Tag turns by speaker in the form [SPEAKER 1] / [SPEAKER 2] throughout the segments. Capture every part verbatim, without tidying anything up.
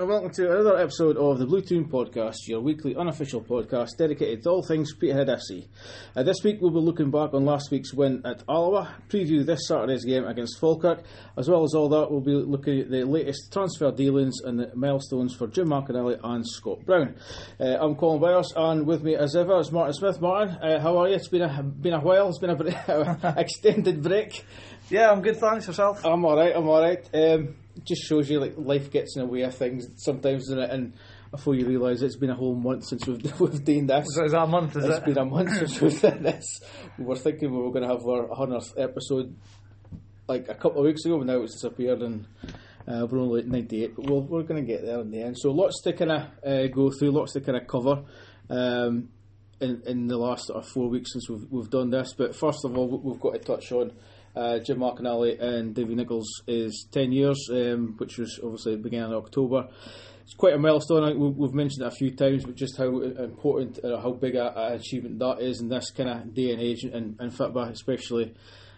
[SPEAKER 1] and welcome to another episode of the Blue Toon Podcast, your weekly unofficial podcast dedicated to all things Peterhead F C. Uh, this week we'll be looking back on last week's win at Alloa, preview this Saturday's game against Falkirk. As well as all that, we'll be looking at the latest transfer dealings and the milestones for Jim McInally and Scott Brown. Uh, I'm Colin Byers, and with me as ever is Martin Smith. Martin, uh, how are you? It's been a been a while. It's been a bre- extended break.
[SPEAKER 2] Yeah, I'm good, thanks. Yourself?
[SPEAKER 1] I'm alright, I'm alright. Um, just shows you like life gets in the way of things sometimes, doesn't it? And before you realise it's been a whole month since we've we've done this.
[SPEAKER 2] Is that a month, is
[SPEAKER 1] it's
[SPEAKER 2] it?
[SPEAKER 1] It's been a month since we've done this. We were thinking we were going to have our hundredth episode like a couple of weeks ago, but now it's disappeared and uh, we're only at ninety-eight, but we'll, we're going to get there in the end. So lots to kind of uh, go through, lots to kind of cover um, in, in the last sort of four weeks since we've, we've done this. But first of all, we've got to touch on Uh, Jim McInally and Davy Nichols is ten years, um, which was obviously at the beginning of October. It's quite a milestone. I think we've mentioned it a few times, but just how important, uh, how big an achievement that is in this kind of day and age in, in football, especially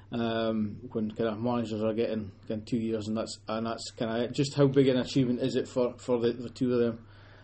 [SPEAKER 1] um, when kind of managers are getting, getting two years, and that's and that's kind of it. Just how big an achievement is it for, for the, the two of them?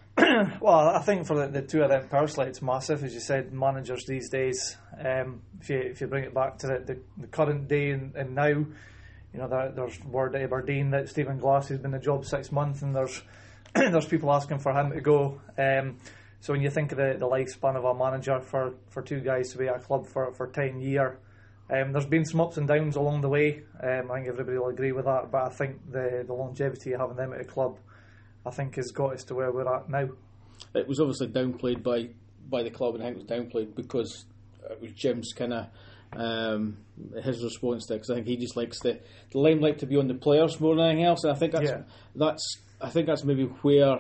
[SPEAKER 2] Well, I think for the, the two of them personally, it's massive. As you said, managers these days, um, if you if you bring it back to the, the, the current day and, and now, you know, there, there's word at Aberdeen that Stephen Glass has been in the job six months, and there's there's people asking for him to go. Um, so when you think of the, the lifespan of a manager for, for two guys to be at a club for for ten years, um, there's been some ups and downs along the way. Um, I think everybody will agree with that. But I think the the longevity of having them at a club, I think, has got us to where we're at now.
[SPEAKER 1] It was obviously downplayed by, by the club, and I think it was downplayed because it was Jim's kind of um, his response to it. Because I think he just likes the, the limelight to be on the players more than anything else, and I think that's
[SPEAKER 2] yeah.
[SPEAKER 1] that's I think that's maybe where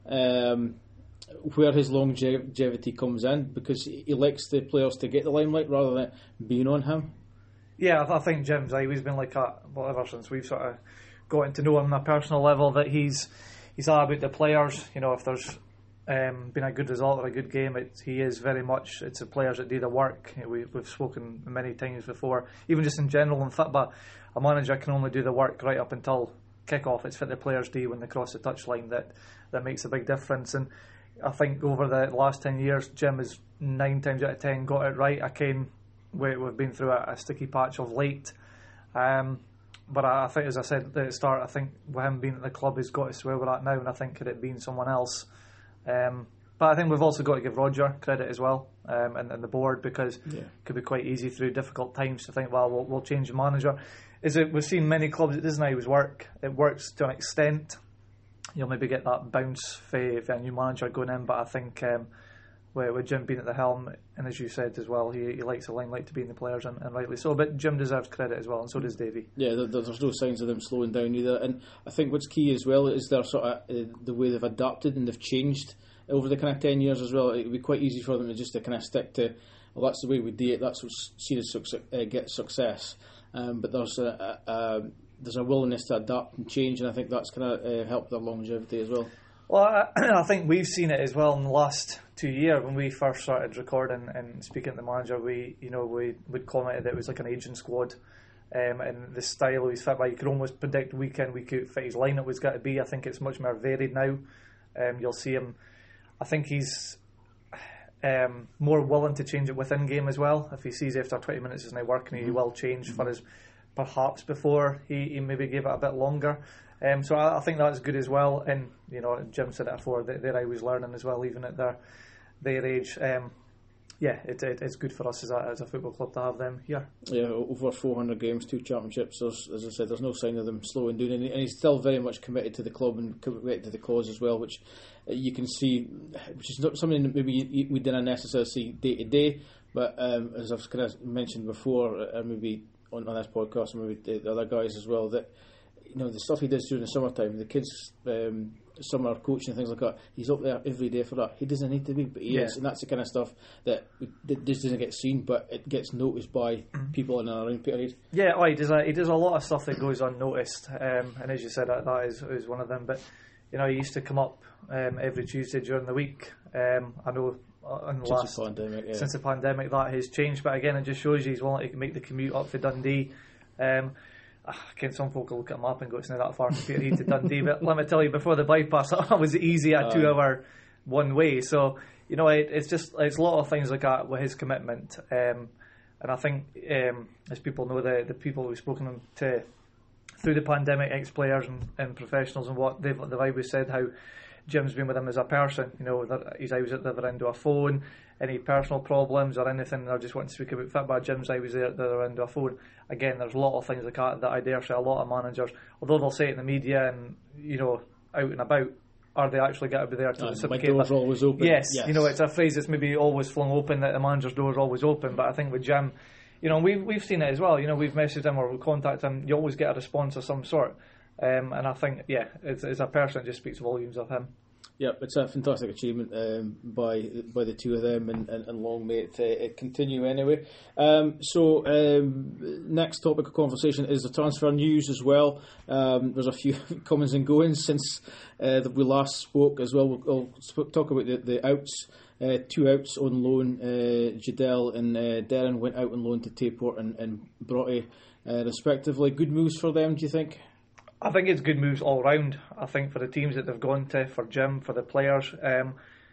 [SPEAKER 1] um, where his longevity comes in, because he likes the players to get the limelight rather than being on him.
[SPEAKER 2] Yeah, I think Jim's always been like that, well, ever since we've sort of gotten to know him on a personal level, that he's he's all about the players. You know, if there's um, been a good result or a good game, it, he is very much, it's the players that do the work. You know, we, we've spoken many times before, even just in general in football, a manager can only do the work right up until kick-off. It's what the players do when they cross the touchline that, that makes a big difference. And I think over the last ten years, Jim has nine times out of ten got it right. Again, we, we've been through a, a sticky patch of late. Um, But I think, as I said at the start, I think with him being at the club, he's got us where we're at now, and I think had it been someone else. Um, but I think we've also got to give Roger credit as well, um, and, and the board, because yeah. it could be quite easy through difficult times to think, well, we'll, we'll change the manager. Is it? We've seen many clubs, it doesn't always work. It works to an extent. You'll maybe get that bounce for, for a new manager going in, but I think um, with, with Jim being at the helm, and as you said as well, he, he likes the limelight to be in the players, and, and rightly so. But Jim deserves credit as well, and so does Davy.
[SPEAKER 1] Yeah, there, there's no signs of them slowing down either. And I think what's key as well is their sort of uh, the way they've adapted and they've changed over the kind of ten years as well. It would be quite easy for them to just to kind of stick to, well, that's the way we do it. That's what's seen as success, uh, get success. Um, but there's a, a, a there's a willingness to adapt and change, and I think that's kind of uh, helped their longevity as well.
[SPEAKER 2] Well, I, I think we've seen it as well in the last two years. When we first started recording and speaking to the manager, we, you know, we would comment that it was like an aging squad, um, and the style of his football, you could almost predict week in, week out what his lineup was going to be. I think it's much more varied now. Um, you'll see him. I think he's um, more willing to change it within game as well. If he sees after twenty minutes it's not working, he will change for his. Perhaps before he, he maybe gave it a bit longer. Um, so I, I think that's good as well. And, you know, Jim said it before, they, they're always learning as well, even at their their age. Um, yeah, it, it, it's good for us as a, as a football club to have them here.
[SPEAKER 1] Yeah, over four hundred games, two championships. There's, as I said, there's no sign of them slowing down. And he's still very much committed to the club and committed to the cause as well, which you can see, which is not something that maybe we didn't necessarily see day to day. But um, as I've kind of mentioned before, uh, maybe on, on this podcast, and maybe the other guys as well, that, you know, the stuff he does during the summertime, the kids' um, summer coaching and things like that, he's up there every day for that. He doesn't need to be, but he yeah. is, and that's the kind of stuff that, that just doesn't get seen, but it gets noticed by people in and around Peterhead.
[SPEAKER 2] Yeah, oh, he does a, he does a lot of stuff that goes unnoticed, um, and as you said, that, that is, is one of them. But, you know, he used to come up um, every Tuesday during the week. Um, I know in the
[SPEAKER 1] since
[SPEAKER 2] last,
[SPEAKER 1] the pandemic, yeah.
[SPEAKER 2] since the pandemic that has changed, but again, it just shows you he's willing to make the commute up to Dundee. Um, Again, some folk will look at a map and go, it's not that far from Peterhead to Dundee. But let me tell you, before the bypass, that was easy a two hour one way. So, you know, it, it's just, it's a lot of things like that with his commitment. Um, and I think, um, as people know, the, the people we've spoken to through the pandemic, ex-players and, and professionals and what, they've, they've always said how Jim's been with him as a person. You know, that he's always at the other end of a phone, any personal problems or anything, or just wanting to speak about football, Jim's always there at the other end of a phone. Again, there's a lot of things like that that I dare say a lot of managers, although they'll say it in the media and, you know, out and about, are they actually going to be there to
[SPEAKER 1] uh,
[SPEAKER 2] reciprocate?
[SPEAKER 1] My door's always open.
[SPEAKER 2] Yes,
[SPEAKER 1] yes,
[SPEAKER 2] you know, it's a phrase that's maybe always flung open, that the manager's door's always open, but I think with Jim, you know, we've, we've seen it as well. You know, we've messaged him or we contact him, you always get a response of some sort. Um, and I think, yeah, it's, it's a person that just speaks volumes of him.
[SPEAKER 1] Yeah, it's a fantastic achievement um, by by the two of them, and, and, and long may it, uh, it continue anyway. Um, so, um, next topic of conversation is the transfer news as well. Um, there's a few comings and goings since uh, that we last spoke as well. We'll, we'll sp- talk about the, the outs. Uh, two outs on loan. Uh, Jadel and uh, Darren went out on loan to Tayport and, and Broughty, uh, respectively. Good moves for them, do you think?
[SPEAKER 2] I think it's good moves all round. I think for the teams that they've gone to, for Jim, for the players. Um,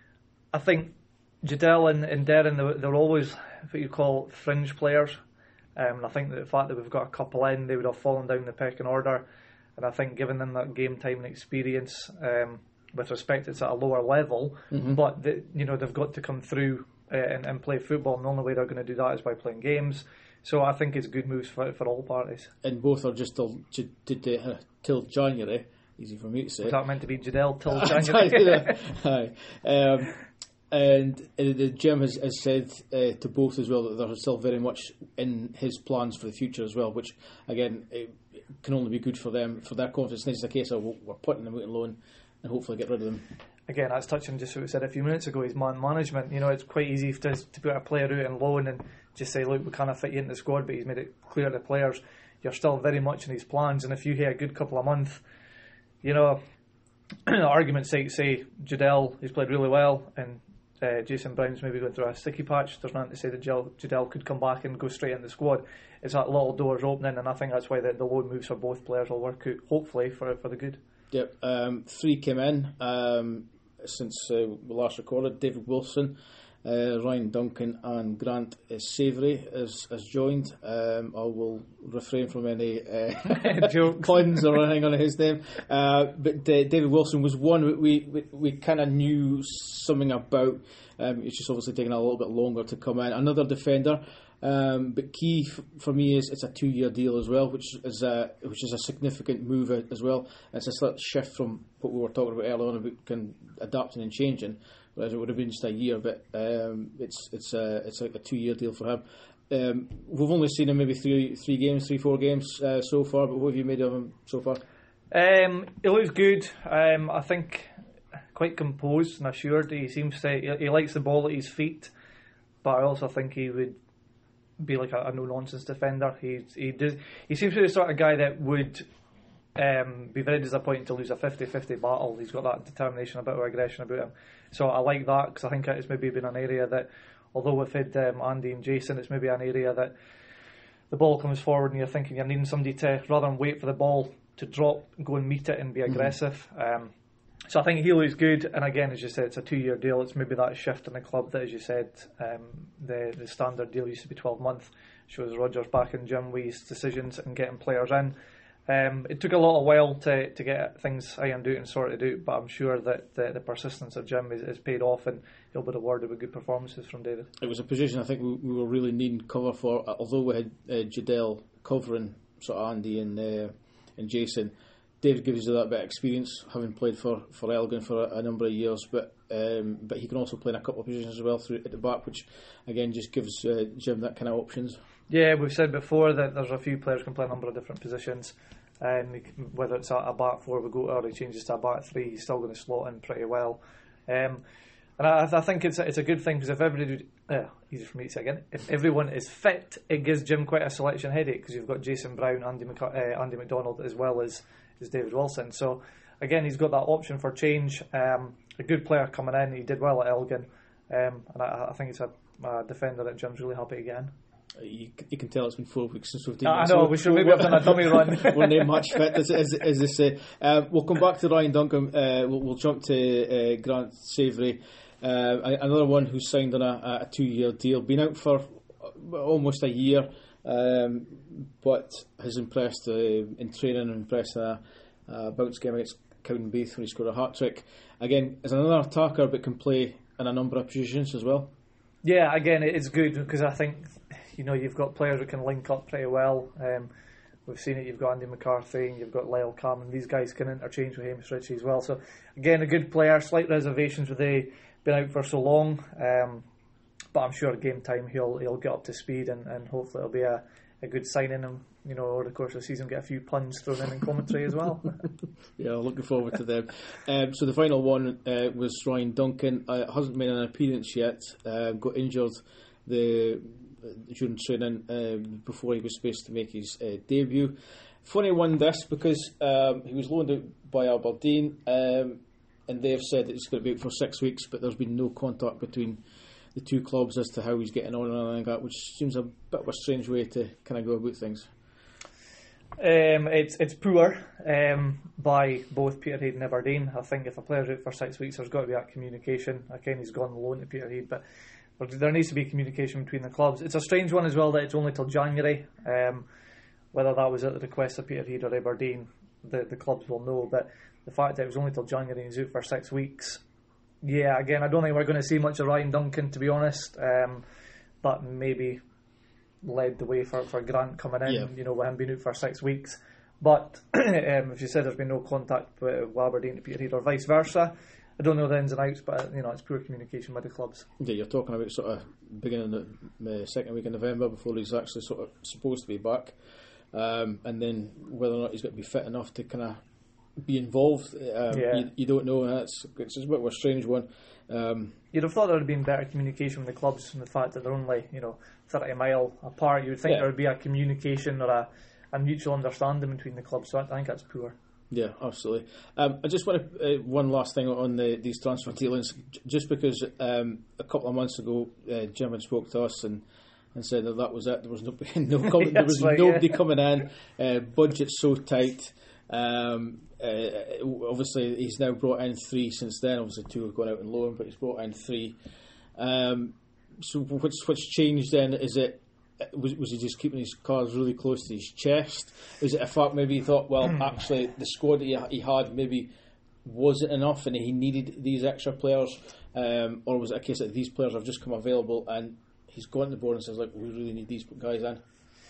[SPEAKER 2] I think Jadel and, and Darren, they're, they're always what you call fringe players. Um, and I think that the fact that we've got a couple in, they would have fallen down the pecking order. And I think giving them that game time and experience, um, with respect, it's at a lower level. Mm-hmm. But the, you know, they've got to come through uh, and, and play football. And the only way they're going to do that is by playing games. So I think it's good moves for for all parties.
[SPEAKER 1] And both are just till, to, to, to, uh, till January. Easy for me to say.
[SPEAKER 2] Was that meant to be Jadel till January?
[SPEAKER 1] Aye. Um, and uh, Jim has, has said uh, to both as well that they're still very much in his plans for the future as well, which again it can only be good for them, for their confidence. It's a case of we're putting them out on loan and hopefully get rid of them.
[SPEAKER 2] Again, that's touching just what we said a few minutes ago, is man management. You know, it's quite easy to, to put a player out on loan and just say, look, we can't fit you into the squad, but he's made it clear to the players you're still very much in his plans, and if you hear a good couple of months, you know, argument's sake, say Jadel, he's played really well, and uh, Jason Brown's maybe going through a sticky patch, there's nothing to say that Jadel could come back and go straight in the squad. It's that little doors opening, and I think that's why the, the loan moves for both players will work out, hopefully, for for the good. Yep,
[SPEAKER 1] um, three came in um, since uh, we last recorded. David Wilson, uh, Ryan Duncan and Grant uh, Savoury has, has joined. Um, I will refrain from any uh, puns or anything on his name. Uh, but uh, David Wilson was one we we, we kind of knew something about. Um, it's just obviously taking a little bit longer to come in. Another defender. Um, but key f- for me is it's a two-year deal as well, which is a which is a significant move as well. It's a slight shift from what we were talking about earlier on about can adapting and changing, whereas it would have been just a year. But um, it's it's a it's like a two-year deal for him. Um, we've only seen him maybe three three games, three four games uh, so far. But what have you made of him so far?
[SPEAKER 2] Um, he looks good. Um, I think quite composed and assured. He seems to he, he likes the ball at his feet, but I also think he would be like a, a no-nonsense defender. He he does. He seems to be the sort of guy that would um, be very disappointed to lose a fifty-fifty battle. He's got that determination, a bit of aggression about him. So I like that, because I think it's maybe been an area that, although we've had um, Andy and Jason, it's maybe an area that the ball comes forward and you're thinking you're needing somebody to, rather than wait for the ball to drop, go and meet it and be aggressive. Mm-hmm. Um, So I think he looks good, and again, as you said, it's a two-year deal. It's maybe that shift in the club that, as you said, um, the the standard deal used to be twelve months. Shows Rodgers back in Jim with his decisions and getting players in. Um, it took a lot of while to, to get things ironed out and sorted out, but I'm sure that the, the persistence of Jim is, is paid off, and he'll be rewarded with good performances from David.
[SPEAKER 1] It was a position I think we, we were really needing cover for, although we had uh, Jadel covering sort of Andy and uh, and Jason. David gives you that bit of experience, having played for, for Elgin for a, a number of years, but um, but he can also play in a couple of positions as well through at the back, which again just gives uh, Jim that kind of options.
[SPEAKER 2] Yeah, we've said before that there's a few players who can play a number of different positions, and um, whether it's a, a back four we go to, or he changes to a back three, he's still going to slot in pretty well. Um, and I, I think it's a, it's a good thing, because if everybody, uh, easy for me to say again, if everyone is fit, it gives Jim quite a selection headache, because you've got Jason Brown, Andy, Mc, uh, Andy McDonald, as well as is David Wilson. So again, he's got that option for change. Um, a good player coming in. He did well at Elgin, um, and I, I think it's a, a defender that Jim's really happy to get in.
[SPEAKER 1] You, you can tell it's been four weeks since we've
[SPEAKER 2] I
[SPEAKER 1] done
[SPEAKER 2] I know, we should maybe have done a dummy run.
[SPEAKER 1] We're not match fit, as, as, as they say. Um, we'll come back to Ryan Duncan. Uh, we'll, we'll jump to uh, Grant Savoury, uh, another one who's signed on a, a two-year deal. Been out for almost a year, um, but has impressed uh, in training and impressed a, a bounce game against Cowdenbeath where he scored a hat-trick. Again, is another attacker but can play in a number of positions as well.
[SPEAKER 2] Yeah, again, it's good because I think, you know, you've got players that can link up pretty well. Um, we've seen it, you've got Andy McCarthy and you've got Lyle Cameron. These guys can interchange with Hamish Ritchie as well. So, again, a good player. Slight reservations with they been out for so long. Um, but I'm sure game time he'll he'll get up to speed and, and hopefully it'll be a, a good signing and, you know, over the course of the season get a few puns thrown in in commentary as well.
[SPEAKER 1] Yeah, looking forward to them. Um, so the final one uh, was Ryan Duncan. Uh, hasn't made an appearance yet. Uh, got injured the during training um, before he was supposed to make his uh, debut. Funny one this because um, he was loaned out by Aberdeen um, and they've said that he's going to be out for six weeks, but there's been no contact between the two clubs as to how he's getting on and anything like that, which seems a bit of a strange way to kind of go about things.
[SPEAKER 2] Um, it's it's poor um, by both Peterhead and Aberdeen. I think if a player's out for six weeks, there's got to be that communication. Again, he's gone on loan to Peterhead, but there needs to be communication between the clubs. It's a strange one as well that it's only till January. Um, whether that was at the request of Peterhead or Aberdeen, the, the clubs will know. But the fact that it was only till January and he's out for six weeks, yeah, again, I don't think we're going to see much of Ryan Duncan, to be honest. Um, that maybe led the way for, for Grant coming in,
[SPEAKER 1] yeah.
[SPEAKER 2] you know, with him being out for six weeks. But um, if you said there's been no contact with Aberdeen to Peterhead or vice versa, I don't know the ins and outs, but you know, it's poor communication with the clubs.
[SPEAKER 1] Yeah, you're talking about sort of beginning of the second week in November before he's actually sort of supposed to be back, um, and then whether or not he's going to be fit enough to kind of be involved, um,
[SPEAKER 2] yeah.
[SPEAKER 1] you, you don't know, and it's, it's a bit of a strange one. Um,
[SPEAKER 2] You'd have thought there would have been better communication with the clubs, and the fact that they're only, you know, thirty mile apart. You would think
[SPEAKER 1] yeah.
[SPEAKER 2] there would be a communication or a, a mutual understanding between the clubs. So I think that's poor.
[SPEAKER 1] Yeah, absolutely. Um, I just want to uh, one last thing on the, these transfer dealings, j- just because um, a couple of months ago uh, Jim had spoke to us and, and said that that was it. There was no, no com- there was
[SPEAKER 2] right,
[SPEAKER 1] nobody
[SPEAKER 2] yeah.
[SPEAKER 1] coming in. Uh, budget's so tight. Um, uh, obviously, he's now brought in three since then. Obviously, two have gone out on loan, but he's brought in three. Um, so, what's what's changed then? Is it was was he just keeping his cards really close to his chest? Is it a fact maybe he thought, well, actually, the squad that he, he had maybe wasn't enough, and he needed these extra players, um, or was it a case that these players have just come available and he's gone to the board and says, like, we really need these guys in?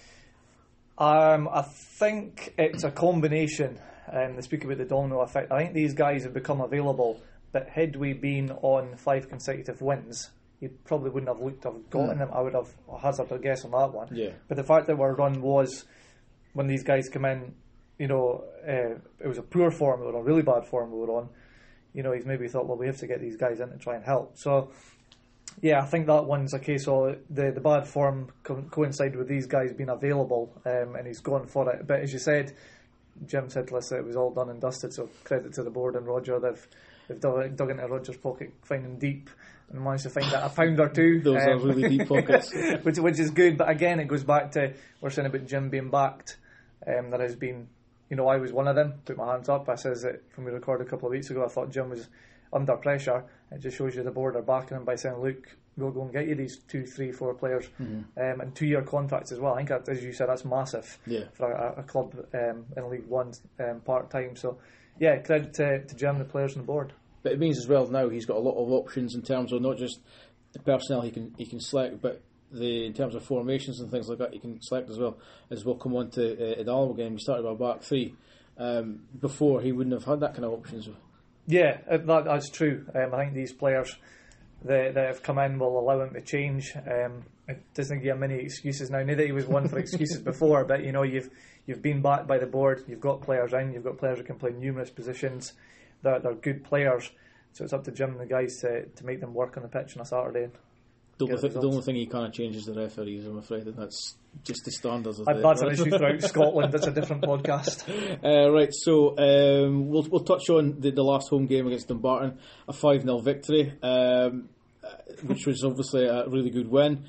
[SPEAKER 2] Um, I think it's a combination. Um, they speak about the domino effect. I think these guys have become available, but had we been on five consecutive wins, you probably wouldn't have looked to have gotten mm. them. I would have hazarded a guess on that one.
[SPEAKER 1] Yeah.
[SPEAKER 2] But the fact that our run was, when these guys come in, you know, uh, it was a poor form or a really bad form we were on. You know, he's maybe thought, well, we have to get these guys in to try and help. So, yeah, I think that one's a case of the, the bad form co- coincided with these guys being available, um, and he's gone for it. But as you said, Jim said to us that it was all done and dusted, so credit to the board and Roger. They've, they've dug, dug into Roger's pocket, finding deep, and managed to find a pound or two.
[SPEAKER 1] Those um, are really deep pockets.
[SPEAKER 2] which, which is good, but again, it goes back to, we're saying about Jim being backed. Um, there has been, you know, I was one of them, put my hands up. I says that when we recorded a couple of weeks ago, I thought Jim was under pressure. It just shows you the board are backing him by saying, look, we'll go and get you these two, three, four players, mm-hmm. um, and two-year contracts as well. I think, that, as you said, that's massive
[SPEAKER 1] yeah.
[SPEAKER 2] for a, a club um, in League One um, part-time. So, yeah, credit to, to Jim, the players on the board.
[SPEAKER 1] But it means as well now he's got a lot of options in terms of not just the personnel he can he can select, but the in terms of formations and things like that he can select as well. As we'll come on to uh, the Alamo game, we started our back three. Um, before he wouldn't have had that kind of options.
[SPEAKER 2] Yeah, that, that's true. Um, I think these players that, that have come in will allow him to change. Um, it doesn't give him many excuses now. Not that he was one for excuses before, but you know you've you've been backed by the board. You've got players in. You've got players who can play numerous positions. They're, they're good players, so it's up to Jim and the guys to, to make them work on the pitch on a Saturday.
[SPEAKER 1] The only, th- the only thing he kind of changes the referees, I'm afraid, and that's just the standards of
[SPEAKER 2] that,
[SPEAKER 1] the...
[SPEAKER 2] That's an issue throughout Scotland. That's a different podcast.
[SPEAKER 1] Uh, right, so um, we'll we'll touch on the, the last home game against Dumbarton, a five nil victory, um, which was obviously a really good win.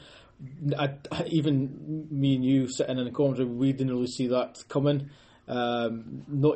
[SPEAKER 1] I, even me and you sitting in the commentary, we didn't really see that coming. Um, not,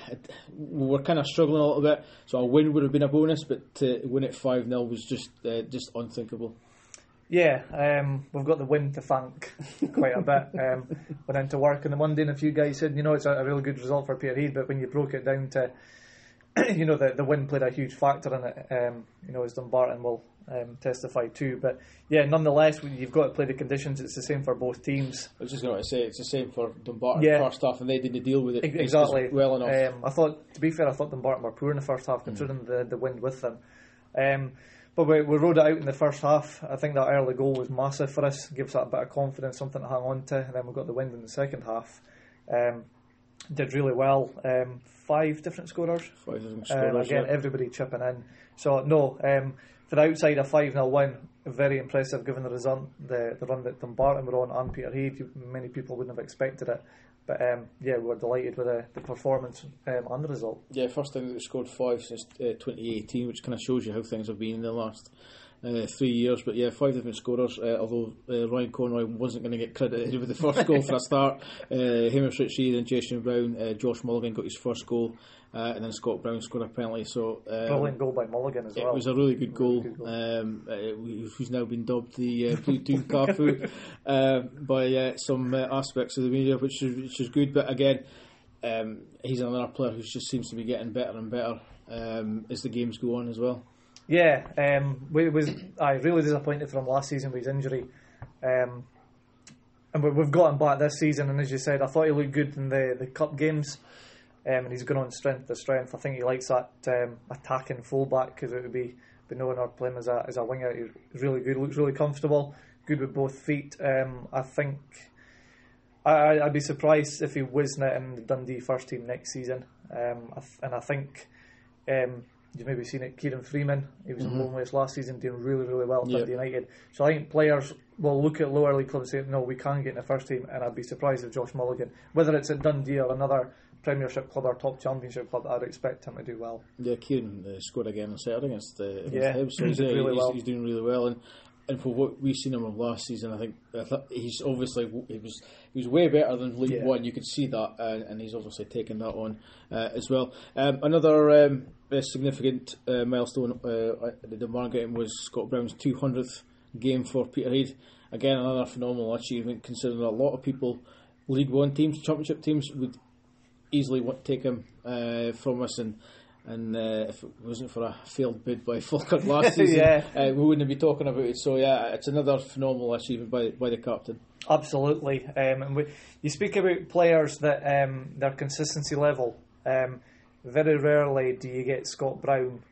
[SPEAKER 1] we were kind of struggling a little bit, so a win would have been a bonus, but to win it five nil was just uh, just unthinkable.
[SPEAKER 2] Yeah, um, we've got the win to thank quite a bit. Um, went into work on the Monday and a few guys said, you know, it's a, a really good result for Peterhead, but when you broke it down to, you know, the, the win played a huge factor in it, um, you know, as Dumbarton will um, testify too. But yeah, nonetheless, you've got to play the conditions. It's the same for both teams.
[SPEAKER 1] I was just going to say, it's the same for Dumbarton
[SPEAKER 2] yeah.
[SPEAKER 1] first half, and they didn't deal with it
[SPEAKER 2] exactly
[SPEAKER 1] well enough.
[SPEAKER 2] Um, I thought, to be fair, I thought Dumbarton were poor in the first half, considering mm. the, the wind with them. Um, But we, we rode it out in the first half. I think that early goal was massive for us. Gives that a bit of confidence, something to hang on to. And then we got the wind in the second half. Um, did really well. Um, five different scorers.
[SPEAKER 1] Five different scorers.
[SPEAKER 2] Um, again,
[SPEAKER 1] yeah.
[SPEAKER 2] everybody chipping in. So no, um, for the outside a five nil win, very impressive given the result, the the run that Dumbarton were on and Peterhead. Many people wouldn't have expected it. But um, yeah, we were delighted with the, the performance um, and the result.
[SPEAKER 1] Yeah, first time that we scored five since uh, twenty eighteen, which kind of shows you how things have been in the last uh, three years. But yeah, five different scorers, uh, although uh, Ryan Conroy wasn't going to get credited with the first goal for a start. Uh, Hamish Ritchie, then Jason Brown, uh, Josh Mulligan got his first goal, uh, and then Scott Brown scored a penalty. So um,
[SPEAKER 2] brilliant goal by Mulligan as well.
[SPEAKER 1] It was a really good goal,
[SPEAKER 2] really good goal.
[SPEAKER 1] Um, uh, who's now been dubbed the uh, Platoon Cafu uh, by uh, some uh, aspects of the media, which is, which is good. But again, um, he's another player who just seems to be getting better and better um, as the games go on as well.
[SPEAKER 2] Yeah, um, we was I really disappointed from last season with his injury, um, and we, we've got him back this season. And as you said, I thought he looked good in the, the cup games, um, and he's going on strength to strength. I think he likes that um, attacking fullback because it would be be knowing or playing as a as a winger. He's really good, looks really comfortable, good with both feet. Um, I think I, I'd be surprised if he wasn't in the Dundee first team next season, um, and I think. Um, You've maybe seen it, Kieran Freeman, he was mm-hmm. in Longley's last season doing really, really well at yep. Dundee United. So I think players will look at lower league clubs and say, no, we can get in the first team, and I'd be surprised if Josh Mulligan, whether it's at Dundee or another Premiership club or top Championship club, I'd expect him to do well.
[SPEAKER 1] Yeah, Kieran uh, scored again on Saturday against, uh, against
[SPEAKER 2] yeah,
[SPEAKER 1] Hibs, so
[SPEAKER 2] he's,
[SPEAKER 1] he's,
[SPEAKER 2] really
[SPEAKER 1] he's,
[SPEAKER 2] well.
[SPEAKER 1] he's doing really well. And And for what we've seen him of last season, I think I th- he's obviously he was he was way better than League yeah. One. You could see that, uh, and he's obviously taken that on uh, as well. Um, another um, significant uh, milestone uh, at the Dumbarton game was Scott Brown's two hundredth game for Peterhead. Again, another phenomenal achievement, considering a lot of people, League One teams, Championship teams, would easily want to take him uh, from us. And And uh, if it wasn't for a failed bid by Falkirk last season,
[SPEAKER 2] yeah.
[SPEAKER 1] uh, we wouldn't be talking about it. So yeah, it's another phenomenal achievement by by the captain.
[SPEAKER 2] Absolutely. Um, and we, you speak about players that um, their consistency level. Um, very rarely do you get Scott Brown.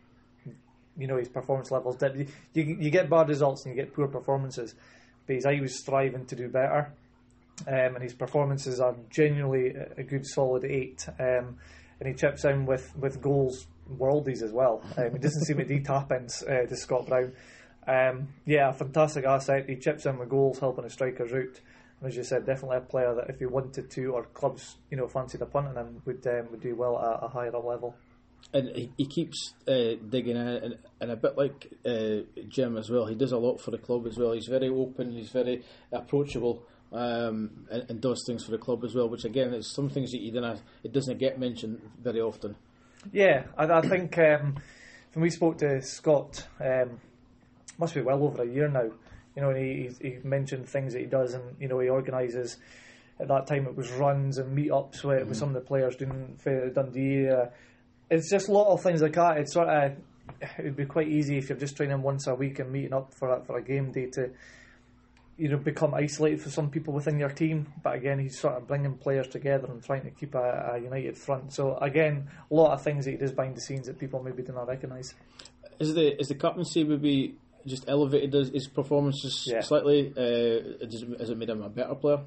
[SPEAKER 2] You know, his performance levels dip. You, you you get bad results and you get poor performances, but he's always striving to do better. Um, and his performances are genuinely a good solid eight. Um, And he chips in with, with goals, worldies as well. Um, he doesn't seem to do tap-ins uh, to Scott Brown. Um, yeah, a fantastic asset. He chips in with goals, helping the strikers out. And as you said, definitely a player that if he wanted to, or clubs, you know, fancied appointing him, would um, would do well at a higher level.
[SPEAKER 1] And he, he keeps uh, digging in, and, and a bit like uh, Jim as well. He does a lot for the club as well. He's very open. He's very approachable. Um, and, and does things for the club as well, which again is some things that you don't, it doesn't get mentioned very often.
[SPEAKER 2] Yeah, I, I think um, when we spoke to Scott, um, must be well over a year now. You know, and he he mentioned things that he does, and you know he organises. At that time, it was runs and meetups with, mm-hmm. with some of the players doing for Dundee. Uh, it's just a lot of things like that. It's sort of it would be quite easy if you're just training once a week and meeting up for a, for a game day to. You know, become isolated for some people within your team, but again, he's sort of bringing players together and trying to keep a, a united front. So again, a lot of things that he does behind the scenes that people maybe do not recognise.
[SPEAKER 1] Is the is the captaincy maybe just elevated his, his performances yeah. slightly? Uh, does, has it made him a better player?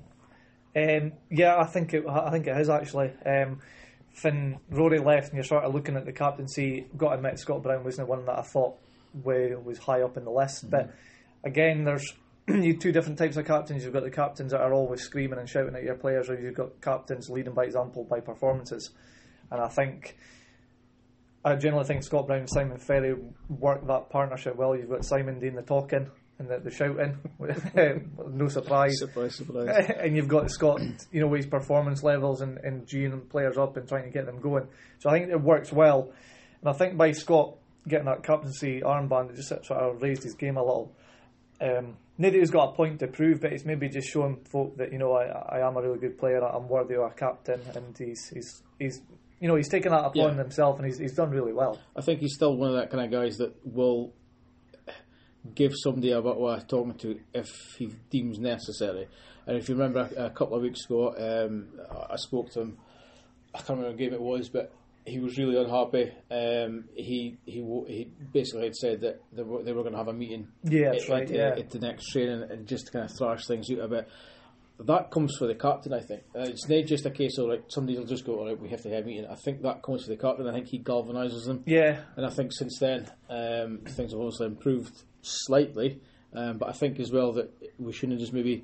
[SPEAKER 2] Um, yeah, I think it. I think it has actually. Um, when Rory left, and you're sort of looking at the captaincy, got to admit Scott Brown wasn't the one that I thought was high up in the list. Mm-hmm. But again, there's. You have two different types of captains. You've got the captains that are always screaming and shouting at your players, or you've got captains leading by example by performances. And I think, I generally think Scott Brown and Simon Ferry work that partnership well. You've got Simon doing the talking, and the, the shouting, no surprise.
[SPEAKER 1] Surprise, surprise.
[SPEAKER 2] And you've got Scott, you know, with his performance levels and, and geeing players up and trying to get them going. So I think it works well. And I think by Scott getting that captaincy armband, it just sort of raised his game a little. Um, not that he's got a point to prove, but it's maybe just showing folk that, you know, I, I am a really good player, I'm worthy of a captain, and he's he's he's you know he's taken that upon
[SPEAKER 1] yeah.
[SPEAKER 2] himself, and he's he's done really well.
[SPEAKER 1] I think he's still one of that kind of guys that will give somebody a bit of talking to if he deems necessary. And if you remember a, a couple of weeks ago, um, I spoke to him. I can't remember what game it was, but he was really unhappy. Um, he he he basically had said that they were, they were going to have a meeting.
[SPEAKER 2] Yeah, that's
[SPEAKER 1] at,
[SPEAKER 2] right.
[SPEAKER 1] At,
[SPEAKER 2] yeah.
[SPEAKER 1] at the next training and just to kind of thrash things out a bit. That comes for the captain, I think. Uh, it's not just a case of like somebody will just go, all right, we have to have a meeting. I think that comes for the captain. I think he galvanises them.
[SPEAKER 2] Yeah.
[SPEAKER 1] And I think since then, um, things have obviously improved slightly. Um, but I think as well that we shouldn't just maybe,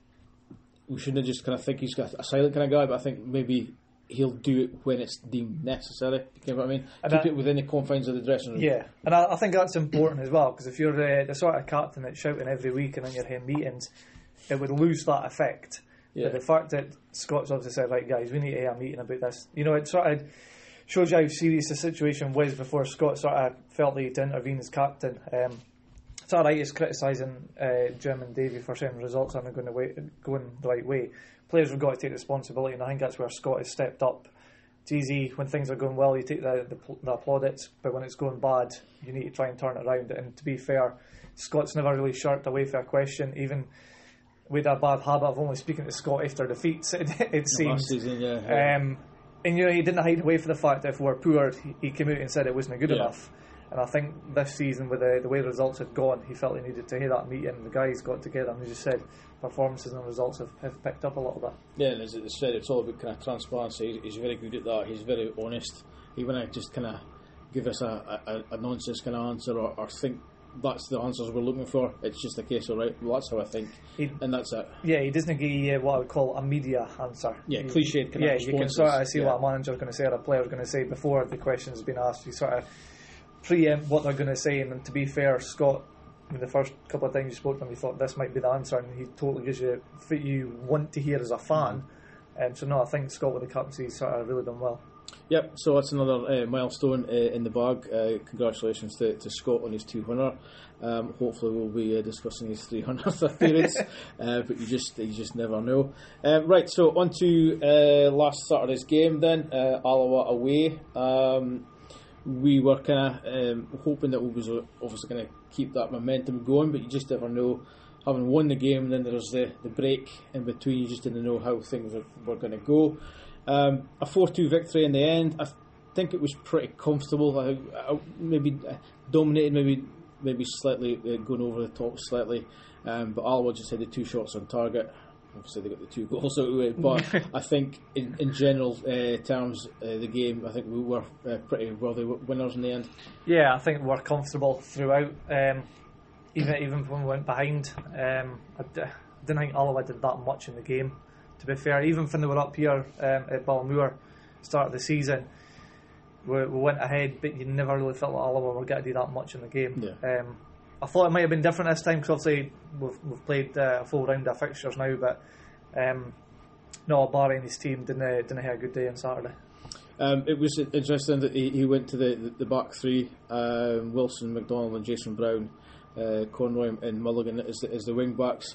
[SPEAKER 1] we shouldn't just kind of think he's got a silent kind of guy, but I think maybe he'll do it when it's deemed necessary. You know what I mean?
[SPEAKER 2] And
[SPEAKER 1] Keep
[SPEAKER 2] I,
[SPEAKER 1] it within the confines of the dressing room.
[SPEAKER 2] Yeah, and I, I think that's important as well, because if you're uh, the sort of captain that's shouting every week and in your head meetings, it would lose that effect.
[SPEAKER 1] Yeah.
[SPEAKER 2] But the fact that Scott's obviously said, right guys, we need to have a meeting about this, you know, it sort of shows you how serious the situation was before Scott sort of felt the need to intervene as captain. Um, it's alright, he's criticising uh, Jim and Davey for saying results aren't going, the way, going the right way. Players have got to take responsibility, and I think that's where Scott has stepped up. It's easy when things are going well, you take the, the, the plaudits, but when it's going bad, you need to try and turn it around. And to be fair, Scott's never really shirked away from a question, even with a bad habit of only speaking to Scott after defeats, it, it seems.
[SPEAKER 1] Season, yeah, yeah.
[SPEAKER 2] Um, and you know, he didn't hide away from the fact that if we were poor, he, he came out and said it wasn't good
[SPEAKER 1] yeah.
[SPEAKER 2] enough. And I think this season, with the, the way the results had gone, he felt he needed to have that meeting. The guys got together and they just said performances and results have, have picked up a little bit.
[SPEAKER 1] Yeah, and as it said, it's all about kind of transparency. He's, he's very good at that. He's very honest. He wouldn't just kind of give us a, a, a nonsense kind of answer or, or think that's the answers we're looking for. It's just a case of, right, well, that's how I think,
[SPEAKER 2] he,
[SPEAKER 1] and that's it.
[SPEAKER 2] Yeah, he doesn't give you uh, what I would call a media answer.
[SPEAKER 1] Yeah,
[SPEAKER 2] he,
[SPEAKER 1] cliched kind
[SPEAKER 2] yeah,
[SPEAKER 1] of
[SPEAKER 2] you can
[SPEAKER 1] responses.
[SPEAKER 2] sort of see
[SPEAKER 1] yeah.
[SPEAKER 2] what a manager's going to say or a player's going to say before the question's been asked. You sort of preempt what they're going to say, and to be fair, Scott, I mean, the first couple of times you spoke to him, you thought this might be the answer, and he totally gives you what you want to hear as a fan. Mm-hmm. Um, so no, I think Scott with the captaincy sort of really done well.
[SPEAKER 1] Yep, so that's another uh, milestone uh, in the bag. Uh, congratulations to, to Scott on his two hundred. Um, hopefully we'll be uh, discussing his three hundredth appearance, uh, but you just you just never know. Um, right, so on to uh, last Saturday's game then, uh, Alloa away. Um, we were kind of um, hoping that we was obviously going to keep that momentum going, but you just never know. Having won the game, and then there's the, the break in between, you just didn't know how things were, were going to go. Um, a four two victory in the end. I think it was pretty comfortable. I, I, maybe dominated, maybe maybe slightly uh, going over the top slightly. Um, but Alloa just had the two shots on target. Obviously, they got the two goals out of it. But I think, in, in general uh, terms, uh, the game, I think we were uh, pretty worthy winners in the end.
[SPEAKER 2] Yeah, I think we were comfortable throughout. Um, even even when we went behind, um, I d- didn't think Alloa did that much in the game. To be fair, even when they were up here um, at Balmoor, start of the season, we, we went ahead, but you never really felt like Alloa were going to do that much in the game.
[SPEAKER 1] Yeah.
[SPEAKER 2] Um, I thought it might have been different this time because obviously we've, we've played uh, a full round of fixtures now, but um, no, Barry and his team didn't uh, didn't have a good day on Saturday.
[SPEAKER 1] Um, it was interesting that he, he went to the, the, the back three, um, Wilson, McDonald and Jason Brown, uh, Conroy and Mulligan as the, as the wing backs.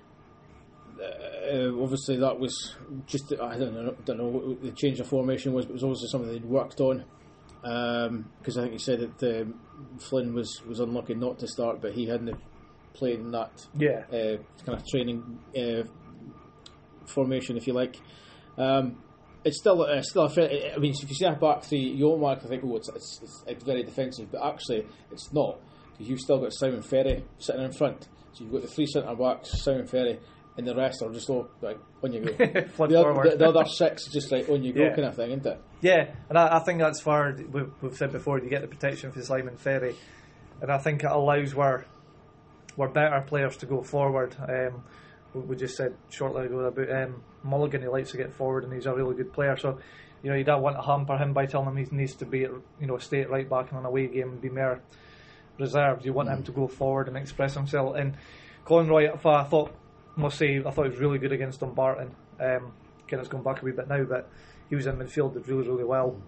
[SPEAKER 1] Uh, obviously that was just, I don't know, don't know what the change of formation was, but it was obviously something they'd worked on, because um, I think he said that um, Flynn was, was unlucky not to start, but he hadn't played in that
[SPEAKER 2] yeah.
[SPEAKER 1] uh, kind of training uh, formation, if you like. Um, it's still uh, still a fair, I mean, if you see a back three, you automatically think, oh, it's, it's, it's, it's very defensive, but actually it's not, because you've still got Simon Ferry sitting in front, so you've got the three centre backs, Simon Ferry, and the rest are just all like on you go. the, other, the, the other six just like on you go, yeah. kind of thing, isn't it?
[SPEAKER 2] Yeah, and I, I think that's where we've, we've said before, you get the protection for Simon Ferry, and I think it allows where where better players to go forward. Um, we, we just said shortly ago about um, Mulligan. He likes to get forward, and he's a really good player. So you know you don't want to hamper him by telling him he needs to be, you know, stay at right back in an away game and be more reserved. You want mm. him to go forward and express himself. And Conroy, I thought, must say, I thought he was really good against Dumbarton. Um, again, it's gone back a wee bit now, but he was in midfield, did really, really well.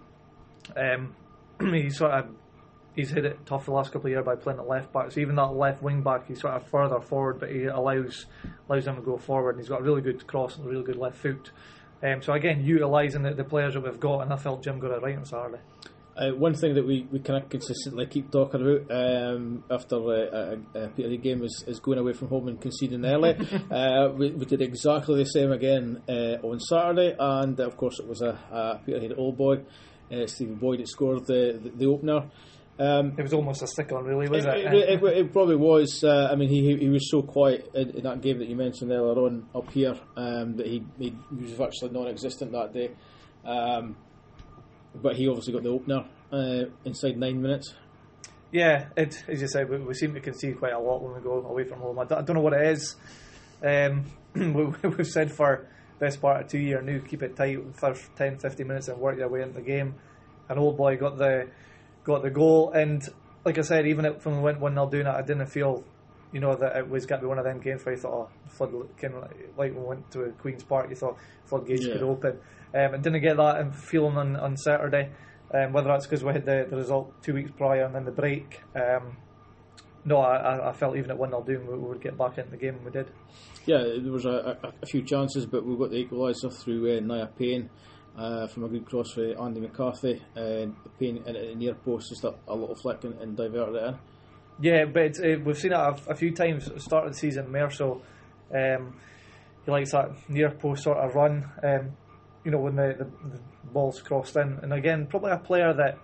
[SPEAKER 2] Um, he sort of he's hit it tough the last couple of years by playing at left back. So even that left wing back, he's sort of further forward, but he allows allows him to go forward. And he's got a really good cross and a really good left foot. Um, so again, utilising the, the players that we've got, and I felt Jim got it right on Saturday.
[SPEAKER 1] Uh, one thing that we, we kind of consistently keep talking about um, after uh, a, a Peterhead game is, is going away from home and conceding early. uh, we, we did exactly the same again uh, on Saturday, and uh, of course it was a, a Peterhead old boy, uh, Stephen Boyd, that scored the, the, the opener. Um,
[SPEAKER 2] it was almost a stick-on, really, was it?
[SPEAKER 1] It, it, it, it probably was. Uh, I mean, he he was so quiet in, in that game that you mentioned earlier on up here um, that he, he was virtually non-existent that day. Um, but he obviously got the opener uh, inside nine minutes.
[SPEAKER 2] Yeah, it, as you said, we, we seem to concede quite a lot when we go away from home. I don't, I don't know what it is. Um, we, we've said for the best part of two years now, keep it tight first ten, fifteen minutes and work your way into the game. An old boy got the got the goal, and like I said, even if when we went one nil doing it, I didn't feel, you know, that it was going to be one of them games where you thought, oh, flood, kind of like when we went to Queen's Park, you thought floodgates yeah. could open. Um, and didn't get that feeling on, on Saturday, um, whether that's because we had the, the result two weeks prior and then the break. Um, no, I, I felt even at one nil down we would get back into the game, and we did.
[SPEAKER 1] Yeah, there was a, a, a few chances, but we got the equaliser through uh, Nia Payne. Uh, from a good cross for Andy McCarthy, and uh, Payne in at the near post, just a, a little flick and, and diverted it in.
[SPEAKER 2] Yeah, but it's, uh, we've seen it a, a few times at the start of the season. Merso, um, he likes that near post sort of run, um, you know, when the, the, the ball's crossed in. And again, probably a player that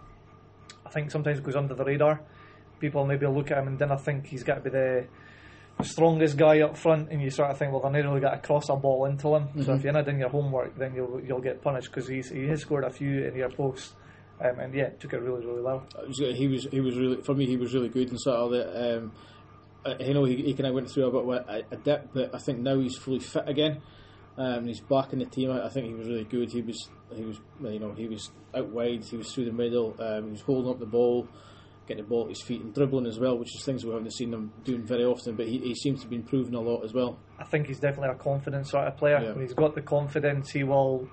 [SPEAKER 2] I think sometimes goes under the radar. People maybe look at him and then I think he's got to be the strongest guy up front, and you sort of think, well, they're not really got to cross a ball into him. Mm-hmm. So if you're not doing your homework, then you'll you'll get punished, because he's he has scored a few in your post, um, and yeah, took it really really well.
[SPEAKER 1] He was he was really for me he was really good, and sort of the, um, you know he, he kind of went through a bit of a, a dip, but I think now he's fully fit again. Um, he's back in the team. I think he was really good. He was he was you know he was out wide. He was through the middle. Um, he was holding up the ball, getting the ball at his feet and dribbling as well, which is things we haven't seen him doing very often, but he, he seems to be improving a lot as well.
[SPEAKER 2] I think he's definitely a confident sort of player.
[SPEAKER 1] Yeah.
[SPEAKER 2] When he's got the confidence, he will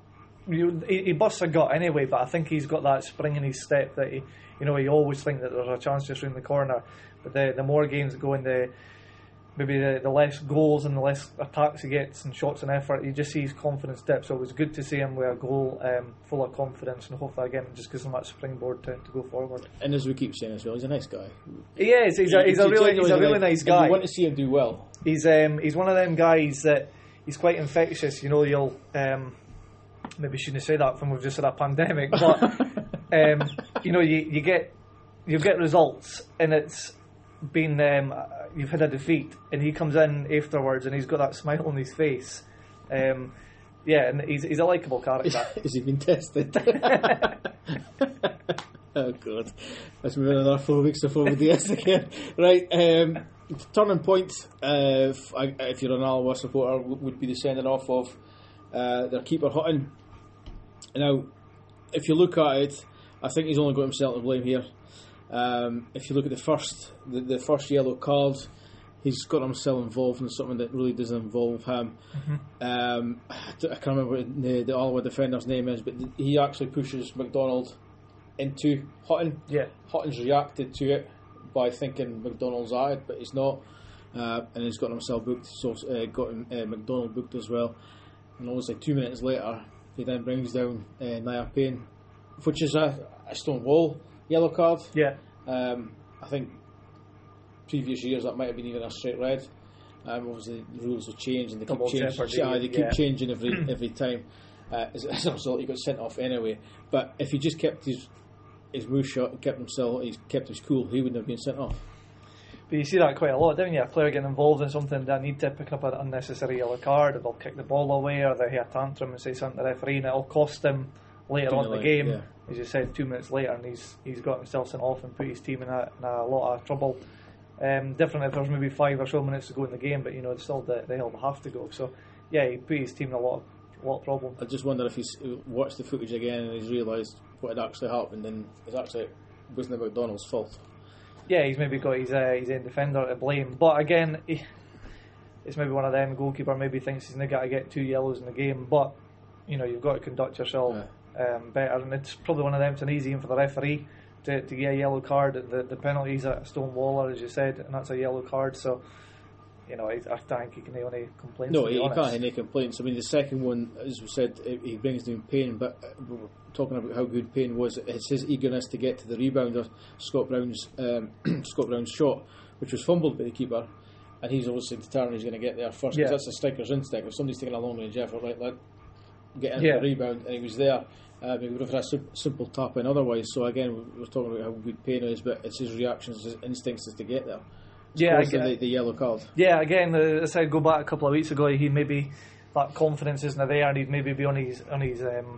[SPEAKER 2] you, he, he busts a gut anyway, but I think he's got that spring in his step that he, you know, you always think that there's a chance just around the corner, but the, the more games go in, the maybe the, the less goals and the less attacks he gets and shots and effort, you just see his confidence dip. So it was good to see him with a goal um, full of confidence, and hopefully again it just gives him that springboard to, to go forward.
[SPEAKER 1] And as we keep saying as well, he's a nice guy.
[SPEAKER 2] He is. He's a, he's a really he's a really nice guy.
[SPEAKER 1] You want to see him do well.
[SPEAKER 2] He's um, he's one of them guys that he's quite infectious. You know, you'll um, maybe shouldn't say that when we've just had a pandemic, but um, you know, you you get you get results, and it's been um, you've had a defeat, and he comes in afterwards and he's got that smile on his face. Um, yeah, and he's he's a likeable character.
[SPEAKER 1] Has he been tested? Oh God, let's move on another four weeks before we do this again. Right, um, turning point. Uh, if, if you're an Alloa supporter, would be the sending off of uh, their keeper Hutton. Now, if you look at it, I think he's only got himself to blame here. Um, if you look at the first, the, the first yellow card, he's got himself involved in something that really doesn't involve him. Mm-hmm. Um, I can't remember what the, the Alloa defender's name is, but he actually pushes McDonald into Hutton.
[SPEAKER 2] Yeah,
[SPEAKER 1] Hutton's reacted to it by thinking McDonald's at it, but he's not, uh, and he's got himself booked. So uh, got him, uh, McDonald booked as well. And obviously, two minutes later, he then brings down uh, Nia Payne, which is a, a stone wall yellow card.
[SPEAKER 2] Yeah.
[SPEAKER 1] Um, I think previous years that might have been even a straight red. Um, obviously, the rules have changed, and they
[SPEAKER 2] Double
[SPEAKER 1] keep changing.
[SPEAKER 2] jeopardy,
[SPEAKER 1] Yeah, they keep
[SPEAKER 2] yeah.
[SPEAKER 1] changing every every time. Uh, as, as a result, he got sent off anyway. But if he just kept his his mouth shut and kept himself, he's kept his cool, he wouldn't have been sent off.
[SPEAKER 2] But you see that quite a lot, don't you? A player getting involved in something, they need to pick up an unnecessary yellow card, or they'll kick the ball away, or they'll hit a tantrum and say something to the referee, and it'll cost them later on in the game. Yeah. As you said, two minutes later, and he's he's got himself sent off and put his team in a, in a lot of trouble. Um, different if there's maybe five or so minutes to go in the game, but you know, it's still the, the hell they have to go. So yeah, he put his team in a lot of, a lot of problems.
[SPEAKER 1] I just wonder if he's watched the footage again and he's realised what had actually happened, and it's actually it wasn't McDonald's fault.
[SPEAKER 2] Yeah, he's maybe got his uh, his own defender to blame. But again, he, it's maybe one of them. Goalkeeper maybe thinks he's not got to get two yellows in the game, but you know you've got to conduct yourself yeah. um, better. And it's probably one of them. It's an easy one for the referee to, to get a yellow card. The the penalty's at Stonewaller, as you said, and that's a yellow card. So you know I, I don't think he can have any complaints.
[SPEAKER 1] No, he
[SPEAKER 2] honest.
[SPEAKER 1] can't have any complaints. I mean, the second one, as we said, he brings down Payne, but we were talking about how good Payne was. It's his eagerness to get to the rebounder, Scott Brown's um, Scott Brown's shot, which was fumbled by the keeper, and he's obviously determined he's going to get there first.
[SPEAKER 2] Yeah.
[SPEAKER 1] Because that's a striker's instinct. If somebody's taking a long range effort, right, let get into
[SPEAKER 2] Yeah.
[SPEAKER 1] the rebound, and he was there. Um, he would have had a sim- simple tap in otherwise. So again, we were talking about how good Payne is, but it's his reactions, his instincts is to get there.
[SPEAKER 2] Yeah,
[SPEAKER 1] Of course, the, the yellow card.
[SPEAKER 2] Yeah, again, uh, I said go back a couple of weeks ago. He maybe that confidence isn't there, and he'd maybe be on his on his. Um,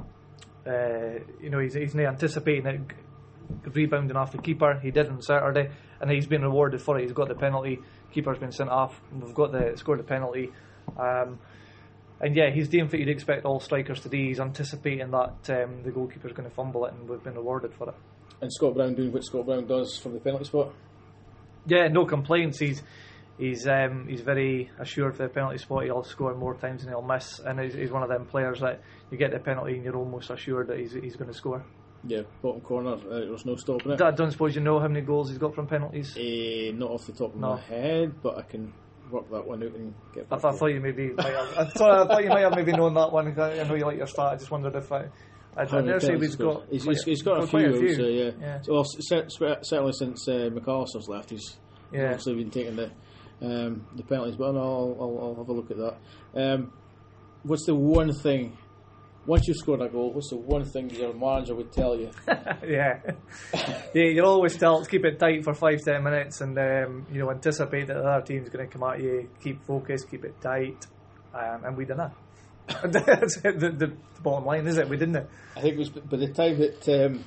[SPEAKER 2] uh, you know, he's he's not anticipating it rebounding off the keeper. He did on Saturday, and he's been rewarded for it. He's got the penalty. Keeper's been sent off. We've got the scored the penalty. Um, and yeah, he's doing what you'd expect all strikers to do. He's anticipating that um, the goalkeeper's going to fumble it, and we've been rewarded for it.
[SPEAKER 1] And Scott Brown doing what Scott Brown does from the penalty spot.
[SPEAKER 2] Yeah, no complaints. He's he's um, he's very assured for the penalty spot. He'll score more times than he'll miss, and he's, he's one of them players that you get the penalty and you're almost assured that he's he's going to score.
[SPEAKER 1] Yeah, bottom corner. Uh, there's no stopping it.
[SPEAKER 2] I don't suppose you know how many goals he's got from penalties.
[SPEAKER 1] Uh, not off the top of
[SPEAKER 2] No.
[SPEAKER 1] my head, but I can work that one out and get
[SPEAKER 2] I,
[SPEAKER 1] back.
[SPEAKER 2] th- I
[SPEAKER 1] to
[SPEAKER 2] thought you maybe. Might have, I, thought, I thought you might have maybe known that one. I know you like your start. I just wondered if I. I
[SPEAKER 1] How many
[SPEAKER 2] dare say
[SPEAKER 1] penalties
[SPEAKER 2] he's
[SPEAKER 1] scored?
[SPEAKER 2] got.
[SPEAKER 1] He's,
[SPEAKER 2] quite-
[SPEAKER 1] he's, he's got a
[SPEAKER 2] quite
[SPEAKER 1] few, I would say, yeah.
[SPEAKER 2] Yeah.
[SPEAKER 1] So, well, cer- cer- certainly since uh, McAllister's left, he's
[SPEAKER 2] Yeah.
[SPEAKER 1] obviously been taking the um, the penalties. But no, I'll, I'll, I'll have a look at that. Um, what's the one thing? Once you've scored a goal, what's the one thing your manager would tell you?
[SPEAKER 2] yeah, yeah. You'll always tell keep it tight for five ten minutes, and um, you know anticipate that the other team's going to come at you. Keep focused, keep it tight, um, and we did that. That's the, the, the bottom line, is it? We didn't.
[SPEAKER 1] I think it was by the time that um,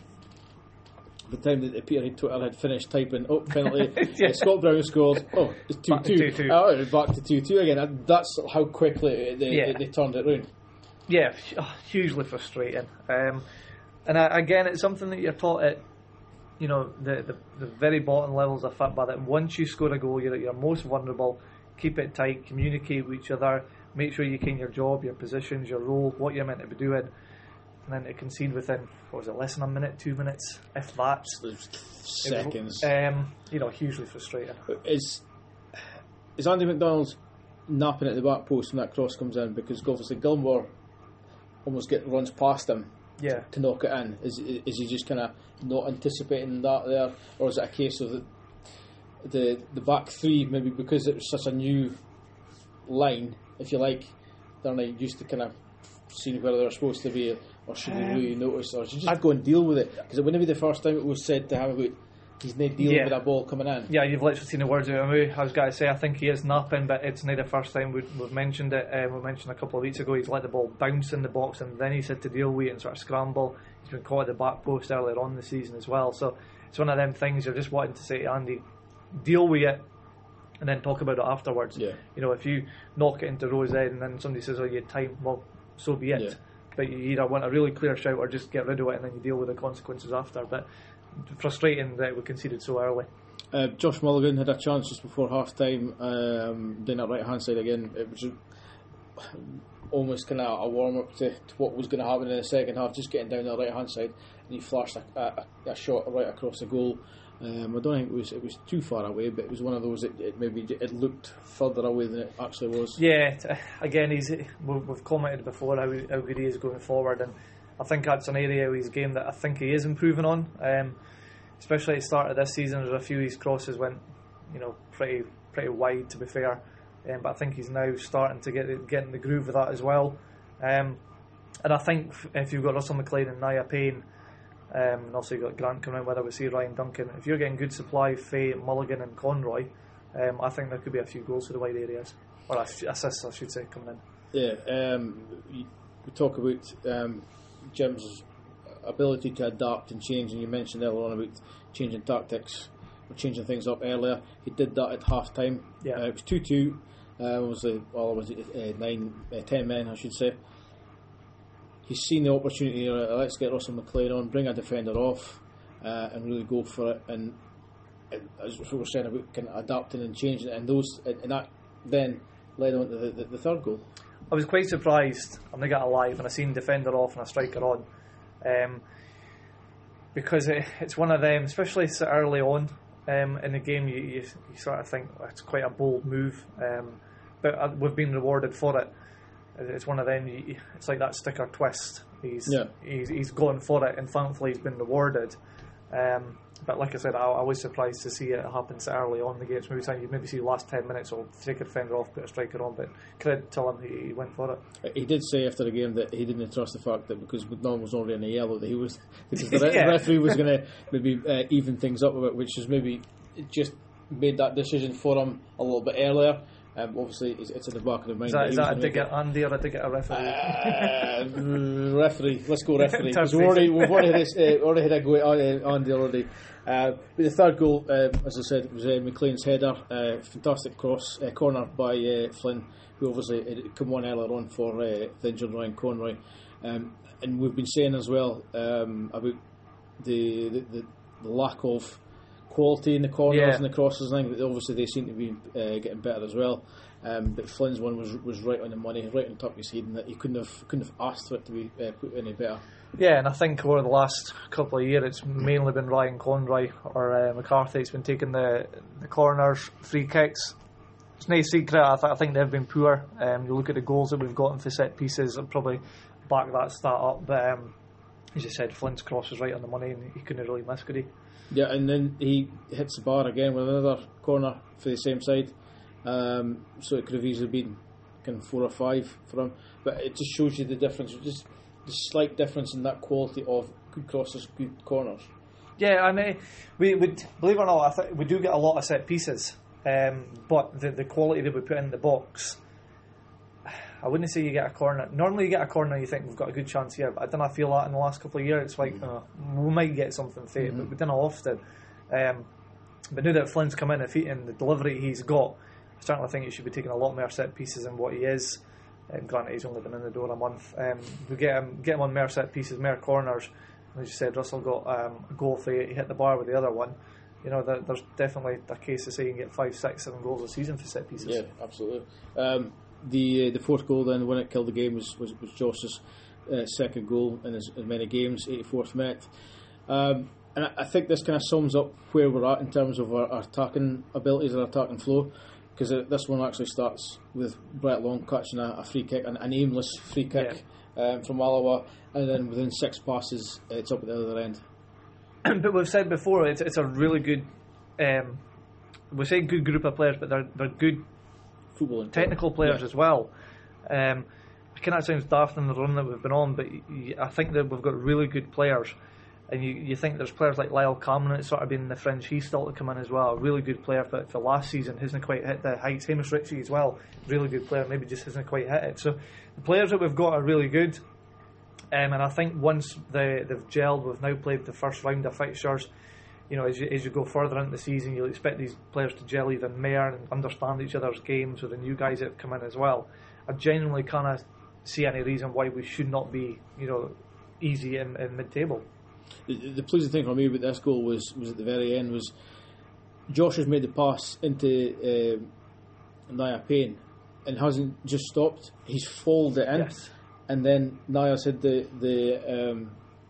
[SPEAKER 1] the time that Peter had Twitter had finished typing, oh, penalty,
[SPEAKER 2] Yeah.
[SPEAKER 1] uh, Scott Brown scored, oh, it's two
[SPEAKER 2] Back to
[SPEAKER 1] two.
[SPEAKER 2] two two.
[SPEAKER 1] Oh, back to two two again. And that's how quickly they,
[SPEAKER 2] Yeah.
[SPEAKER 1] they, they turned it round.
[SPEAKER 2] Yeah, oh, hugely frustrating. Um, and I, again, it's something that you're taught at, you know, the, the, the very bottom levels of football, that once you score a goal, you're at your most vulnerable. Keep it tight, communicate with each other, make sure you can your job, your positions, your role, what you're meant to be doing. And then to concede within, what was it, less than a minute, two minutes, if that.
[SPEAKER 1] Seconds.
[SPEAKER 2] Um, you know, hugely frustrating.
[SPEAKER 1] Is is Andy McDonald napping at the back post when that cross comes in? Because obviously Gilmore almost get runs past him
[SPEAKER 2] Yeah.
[SPEAKER 1] to knock it in. Is is he just kind of not anticipating that there, or is it a case of the the, the back three, maybe because it was such a new line, if you like, they're not used to kind of seeing where they're supposed to be, or should they
[SPEAKER 2] Um,
[SPEAKER 1] really notice, or should you just
[SPEAKER 2] I'd-
[SPEAKER 1] go and deal with it? Because it wouldn't be the first time it was said to him about he's not dealing
[SPEAKER 2] Yeah.
[SPEAKER 1] with a ball coming in.
[SPEAKER 2] Yeah, you've literally seen the words out of my mouth. I was going to say, I think he is napping, but it's not the first time we've, we've mentioned it. Um, we mentioned a couple of weeks ago, he's let the ball bounce in the box, and then he's had to deal with it and sort of scramble. He's been caught at the back post earlier on in the season as well. So it's one of them things you're just wanting to say to Andy, deal with it, and then talk about it afterwards.
[SPEAKER 1] Yeah.
[SPEAKER 2] You know, if you knock it into Rose Ed and then somebody says, oh, you had time, well, so be it.
[SPEAKER 1] Yeah.
[SPEAKER 2] But you either want a really clear shout or just get rid of it and then you deal with the consequences after. But frustrating that we conceded so early.
[SPEAKER 1] Uh, Josh Mulligan had a chance just before half time, um, down that right hand side again. It was almost kind of a warm up to, to what was going to happen in the second half, just getting down the right hand side, and he flashed a, a, a shot right across the goal. Um, I don't think it was it was too far away, but it was one of those that it maybe it looked further away than it actually was.
[SPEAKER 2] Yeah, t- again, he's we've we've commented before how, how good he is going forward, and I think that's an area of his game that I think he is improving on. Um, especially at the start of this season, there's a few of his crosses went, you know, pretty pretty wide, to be fair. Um, but I think he's now starting to get get in the groove of that as well. Um, and I think if you've got Russell McLean and Nia Payne, um, and also you've got Grant coming in, whether we see Ryan Duncan, if you're getting good supply, Faye, Mulligan and Conroy, um, I think there could be a few goals to the wide areas, or assists I should say, coming in.
[SPEAKER 1] Yeah, um, we talk about um, Jim's ability to adapt and change, and you mentioned earlier on about changing tactics or changing things up earlier. He did that at half time.
[SPEAKER 2] Yeah.
[SPEAKER 1] Uh, it was two two. Uh, was it, well, was it uh, nine, uh, ten men, I should say. He's seen the opportunity. Uh, let's get Russell McLean on, bring a defender off, uh, and really go for it. And as we were saying about kind of adapting and changing it, and those and that then led on to the, the, the third goal.
[SPEAKER 2] I was quite surprised, I'm not going to lie, when I seen defender off and a striker on, um, because it, it's one of them, especially so early on um, in the game, you, you, you sort of think oh, it's quite a bold move, um, but uh, we've been rewarded for it. It's one of them, you, it's like that sticker twist. He's,
[SPEAKER 1] yeah.
[SPEAKER 2] he's he's gone for it, and thankfully he's been rewarded. Um, but like I said, I, I was surprised to see it happen so early on in the games. Maybe you maybe see the last ten minutes or take a defender off, put a striker on. But credit to him, he, he went for it.
[SPEAKER 1] He did say after the game that he didn't trust the fact that because McDonald was already in the yellow, that he was because the re-
[SPEAKER 2] yeah.
[SPEAKER 1] referee was going to maybe uh, even things up a bit, which is maybe just made that decision for him a little bit earlier. Um, obviously, it's, it's in the back of the mind.
[SPEAKER 2] Is that,
[SPEAKER 1] that
[SPEAKER 2] is that a dig at Andy or a dig at a referee?
[SPEAKER 1] Uh, referee, let's go referee. Because we've already, we've already had, this, uh, already had a go at Andy already. Uh, but the third goal, um, as I said, was uh, McLean's header. Uh, fantastic cross, uh, corner by uh, Flynn, who obviously had come on earlier on for uh, the injured Ryan Conroy. Um, and we've been saying as well um, about the, the, the, the lack of quality in the corners
[SPEAKER 2] yeah.
[SPEAKER 1] and the crosses, and but obviously they seem to be uh, getting better as well. Um, but Flynn's one was was right on the money, right on top of his head, and that he couldn't have couldn't have asked for it to be uh, put any better.
[SPEAKER 2] Yeah, and I think over the last couple of years, it's mainly been Ryan Conroy or uh, McCarthy. It's been taking the the corners, free kicks. It's no secret. I, th- I think they've been poor. Um, you look at the goals that we've gotten for set pieces, and probably back that stat up. But um, as you said, Flynn's cross was right on the money, and he couldn't really miss, could he?
[SPEAKER 1] Yeah, and then he hits the bar again with another corner for the same side. Um, so it could have easily been kind of four or five for him. But it just shows you the difference, just the slight difference in that quality of good crosses, good corners.
[SPEAKER 2] Yeah, and uh, we would believe it or not, I think we do get a lot of set pieces, um, but the the quality that we put in the box, I wouldn't say you get a corner. Normally you get a corner and you think we've got a good chance here, but I don't feel that in the last couple of years. It's like mm-hmm. uh, we might get something for it, mm-hmm. but we don't often. Um, but now that Flynn's come in and the delivery he's got, I certainly think he should be taking a lot more set pieces than what he is. Um, granted, he's only been in the door a month. Um, we get him get him on more set pieces, more corners. As you said, Russell got um, a goal for you. He hit the bar with the other one. You know, there, there's definitely a case to say you can get five, six, seven goals a season for set pieces.
[SPEAKER 1] Yeah, absolutely. Um, the uh, the fourth goal then, when it killed the game, was was, was Josh's uh, second goal in as, as many games, eighty-fourth minute. Um, and I, I think this kind of sums up where we're at in terms of our, our attacking abilities and our attacking flow. Because this one actually starts with Brett Long catching a, a free kick, an, an aimless free kick yeah. um, from Alloa, and then within six passes, it's up at the other end.
[SPEAKER 2] But we've said before, it's it's a really good, um, we say good group of players, but they're they're good
[SPEAKER 1] football
[SPEAKER 2] technical players
[SPEAKER 1] yeah.
[SPEAKER 2] as well. Um, I kind of sounds daft in the run that we've been on, but I think that we've got really good players. And you, you think there's players like Lyle Cameron that's sort of been in the fringe. He's still to come in as well. A really good player for, for last season. Hasn't quite hit the heights. Hamish Ritchie as well. Really good player. Maybe just hasn't quite hit it. So the players that we've got are really good. Um, and I think once they, they've gelled, we've now played the first round of fixtures. You know, as you, as you go further into the season, you'll expect these players to gel even more and understand each other's games with the new guys that have come in as well. I genuinely can't see any reason why we should not be, you know, easy in, in mid-table.
[SPEAKER 1] The, the pleasing thing for me about this goal was, was at the very end was Josh has made the pass into uh, Naya Payne and hasn't just stopped. He's folded it in,
[SPEAKER 2] yes.
[SPEAKER 1] and then Naya's had the the um,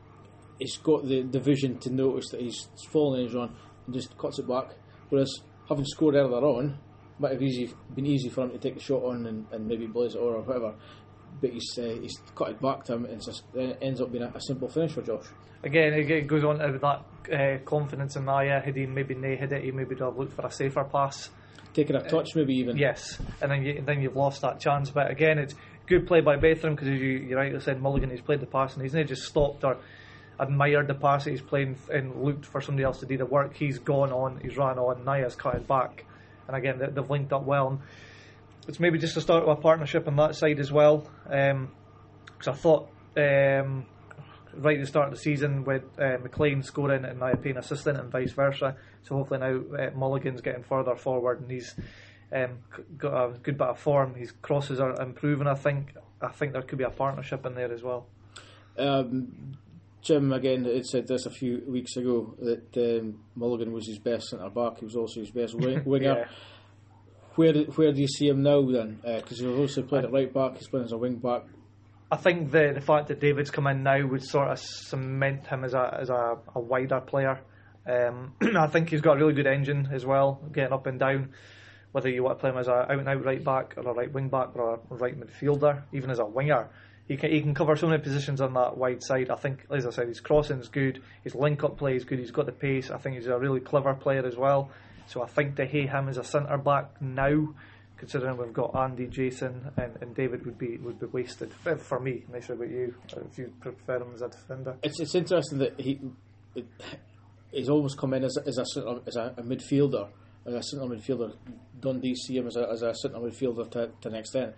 [SPEAKER 1] he's got the, the vision to notice that he's fallen in his run and just cuts it back. Whereas having scored earlier on, might have easy been easy for him to take the shot on and, and maybe blaze it or whatever. But he's uh, he's cut it back to him, and just, it ends up being a, a simple finish for Josh.
[SPEAKER 2] Again, it goes on to that uh, confidence in Naya. Had he maybe nae hit it, he maybe would have looked for a safer pass,
[SPEAKER 1] taking a touch, uh, maybe even.
[SPEAKER 2] Yes, and then you, then you've lost that chance. But again, it's good play by Bethram because, as you, you rightly said, Mulligan, he's played the pass and he's not just stopped or admired the pass that he's playing and looked for somebody else to do the work. He's gone on, he's ran on. Naya's cut it back, and again they, they've linked up well. And it's maybe just the start of a partnership on that side as well. Because um, I thought. Um, right at the start of the season with uh, McLean scoring and Naya Payne assisting and vice versa. So hopefully now uh, Mulligan's getting further forward and he's um, got a good bit of form. His crosses are improving. I think I think there could be a partnership in there as well.
[SPEAKER 1] Um, Jim again had said this a few weeks ago that um, Mulligan was his best centre back. He was also his best wing, winger.
[SPEAKER 2] Yeah.
[SPEAKER 1] Where where do you see him now then? Because uh, he's also played at right back. He's playing as a wing back.
[SPEAKER 2] I think the the fact that David's come in now would sort of cement him as a as a, a wider player. Um, I think he's got a really good engine as well, getting up and down. Whether you want to play him as a out and out right back or a right wing back or a right midfielder, even as a winger, he can he can cover so many positions on that wide side. I think, as I said, his crossing's good, his link up play is good. He's got the pace. I think he's a really clever player as well. So I think to hay him as a centre back now, considering we've got Andy, Jason, and, and David, would be would be wasted for me. I'm not sure about you, if you prefer him as a defender.
[SPEAKER 1] It's it's interesting that he it, he's always come in as a, as a as a, a midfielder, as a centre midfielder. Dundee see him as a as a centre midfielder to, to an extent,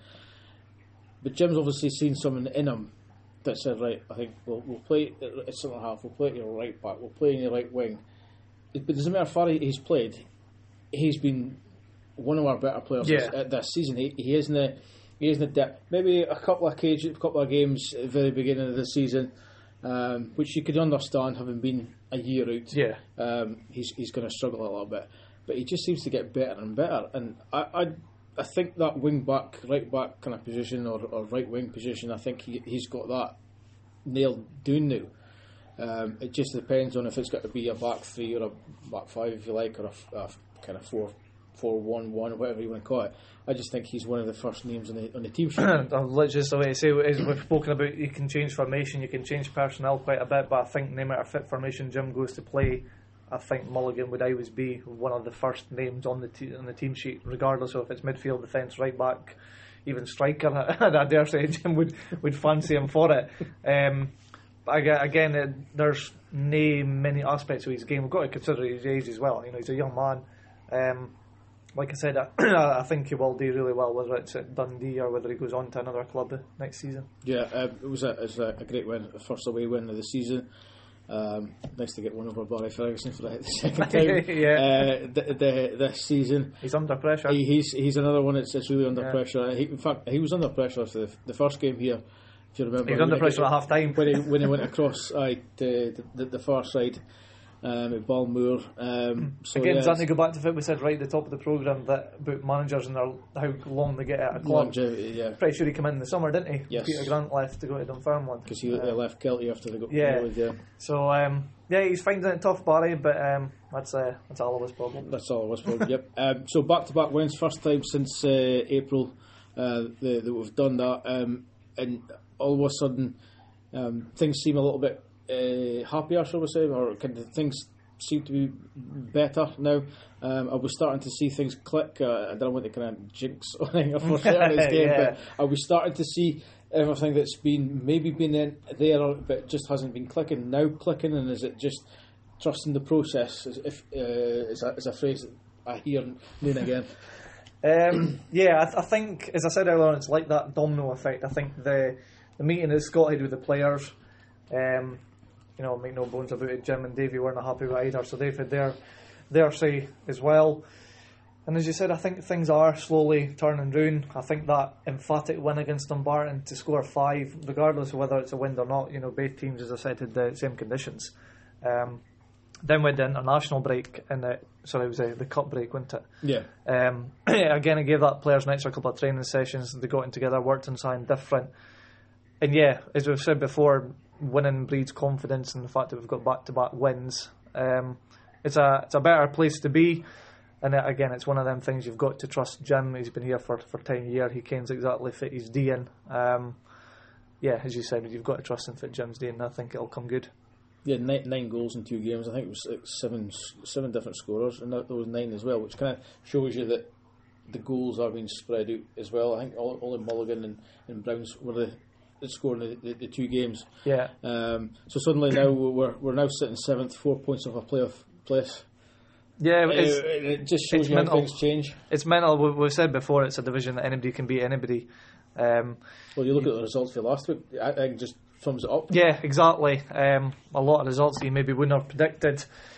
[SPEAKER 1] but Jim's obviously seen something in him that said, right, I think we'll we'll play at centre half, we'll play at your right back, we'll play in your right wing. But doesn't matter how far he's played. He's been one of our better players
[SPEAKER 2] yeah.
[SPEAKER 1] this, this season. He, he isn't a, he isn't a dip. Maybe a couple of occasions, a couple of games at the very beginning of the season, um, which you could understand, having been a year out.
[SPEAKER 2] Yeah,
[SPEAKER 1] um, he's he's going to struggle a little bit, but he just seems to get better and better. And I I, I think that wing back, right back kind of position or, or right wing position, I think he he's got that nailed down now. Um, it just depends on if it's got to be a back three or a back five, if you like, or a, a kind of four, four, one, one, or whatever you want to call it. I just think he's one of the first names on the on the team sheet.
[SPEAKER 2] Literally, just the way to say is we've spoken about you can change formation, you can change personnel quite a bit, but I think no matter fit formation Jim goes to play, I think Mulligan would always be one of the first names on the te- on the team sheet, regardless of if it's midfield, defence, right back, even striker. I dare say Jim would would fancy him for it. Um, Again, uh, there's no many aspects of his game. We've got to consider his age as well. You know, he's a young man. Um, like I said, I, I think he will do really well, whether it's at Dundee or whether he goes on to another club next season.
[SPEAKER 1] Yeah, uh, it was a it was a, a great win, the first away win of the season. Um, nice to get one over Barry Ferguson for the second time.
[SPEAKER 2] yeah.
[SPEAKER 1] uh, the, the, this season.
[SPEAKER 2] He's under pressure.
[SPEAKER 1] He, he's he's another one that's, that's really under
[SPEAKER 2] yeah.
[SPEAKER 1] pressure. He, in fact, he was under pressure for the, the first game here. If you remember,
[SPEAKER 2] he was under pressure at half time
[SPEAKER 1] when he when he went across uh, the, the the far side um, at Balmoor. Um, so
[SPEAKER 2] Again,
[SPEAKER 1] yeah,
[SPEAKER 2] starting to go back to what we said right at the top of the programme that about managers and their, how long they get at a club.
[SPEAKER 1] Longevity, yeah.
[SPEAKER 2] Pretty sure he came in the summer, didn't he?
[SPEAKER 1] Yes.
[SPEAKER 2] Peter Grant left to go to Dunfermline
[SPEAKER 1] because he uh, left Kelty after they got
[SPEAKER 2] yeah.
[SPEAKER 1] promoted. Yeah.
[SPEAKER 2] So um, yeah, he's finding it tough, Barry, but um, that's uh, that's all of his problem.
[SPEAKER 1] That's all of his problem. Yep. Um, so back to back wins, first time since uh, April uh, that we've done that, um, and all of a sudden um, things seem a little bit uh, happier, shall we say, or kind of things seem to be better now. Um, I was starting to see things click. Uh, I don't want to kind of jinx anything for certain this game,
[SPEAKER 2] yeah.
[SPEAKER 1] but I was starting to see everything that's been maybe been in there, but just hasn't been clicking now clicking. And is it just trusting the process? As if uh, is, a, is a phrase that I hear now and again.
[SPEAKER 2] Um, yeah, I, th- I think, as I said earlier on, it's like that domino effect. I think the the meeting that Scott had with the players, um, you know, make no bones about it, Jim and Davey weren't happy with either, so they've had their, their say as well. And as you said, I think things are slowly turning round. I think that emphatic win against Dumbarton to score five, regardless of whether it's a win or not, you know, both teams, as I said, had the same conditions. Um, then we had the international break, and the, sorry, it was the, the cup break, wasn't it?
[SPEAKER 1] Yeah.
[SPEAKER 2] Um, again, it gave that players an extra couple of training sessions. They got in together, worked on something different. And yeah, as we've said before, winning breeds confidence, and the fact that we've got back-to-back wins, um, it's a it's a better place to be. And again, it's one of them things you've got to trust Jim. He's been here for, for ten years. He kens exactly fit his D in. Um, yeah, as you said, you've got to trust him fit Jim's D in. I think it'll come good.
[SPEAKER 1] Yeah, nine, nine goals in two games. I think it was like seven seven different scorers, and there was nine as well, which kind of shows you that the goals are being spread out as well. I think all, only Mulligan and, and Browns were the scoring the, the, the two games.
[SPEAKER 2] Yeah.
[SPEAKER 1] Um, so suddenly now we're we're now sitting seventh, four points off a playoff place.
[SPEAKER 2] Yeah, it's,
[SPEAKER 1] it, it just shows you
[SPEAKER 2] mental.
[SPEAKER 1] how things change.
[SPEAKER 2] It's mental. We, we've said before, it's a division that anybody can beat anybody. Um,
[SPEAKER 1] well, you look at the results for last week. I think just thumbs it up.
[SPEAKER 2] Yeah, exactly. Um, a lot of results that you maybe wouldn't have predicted.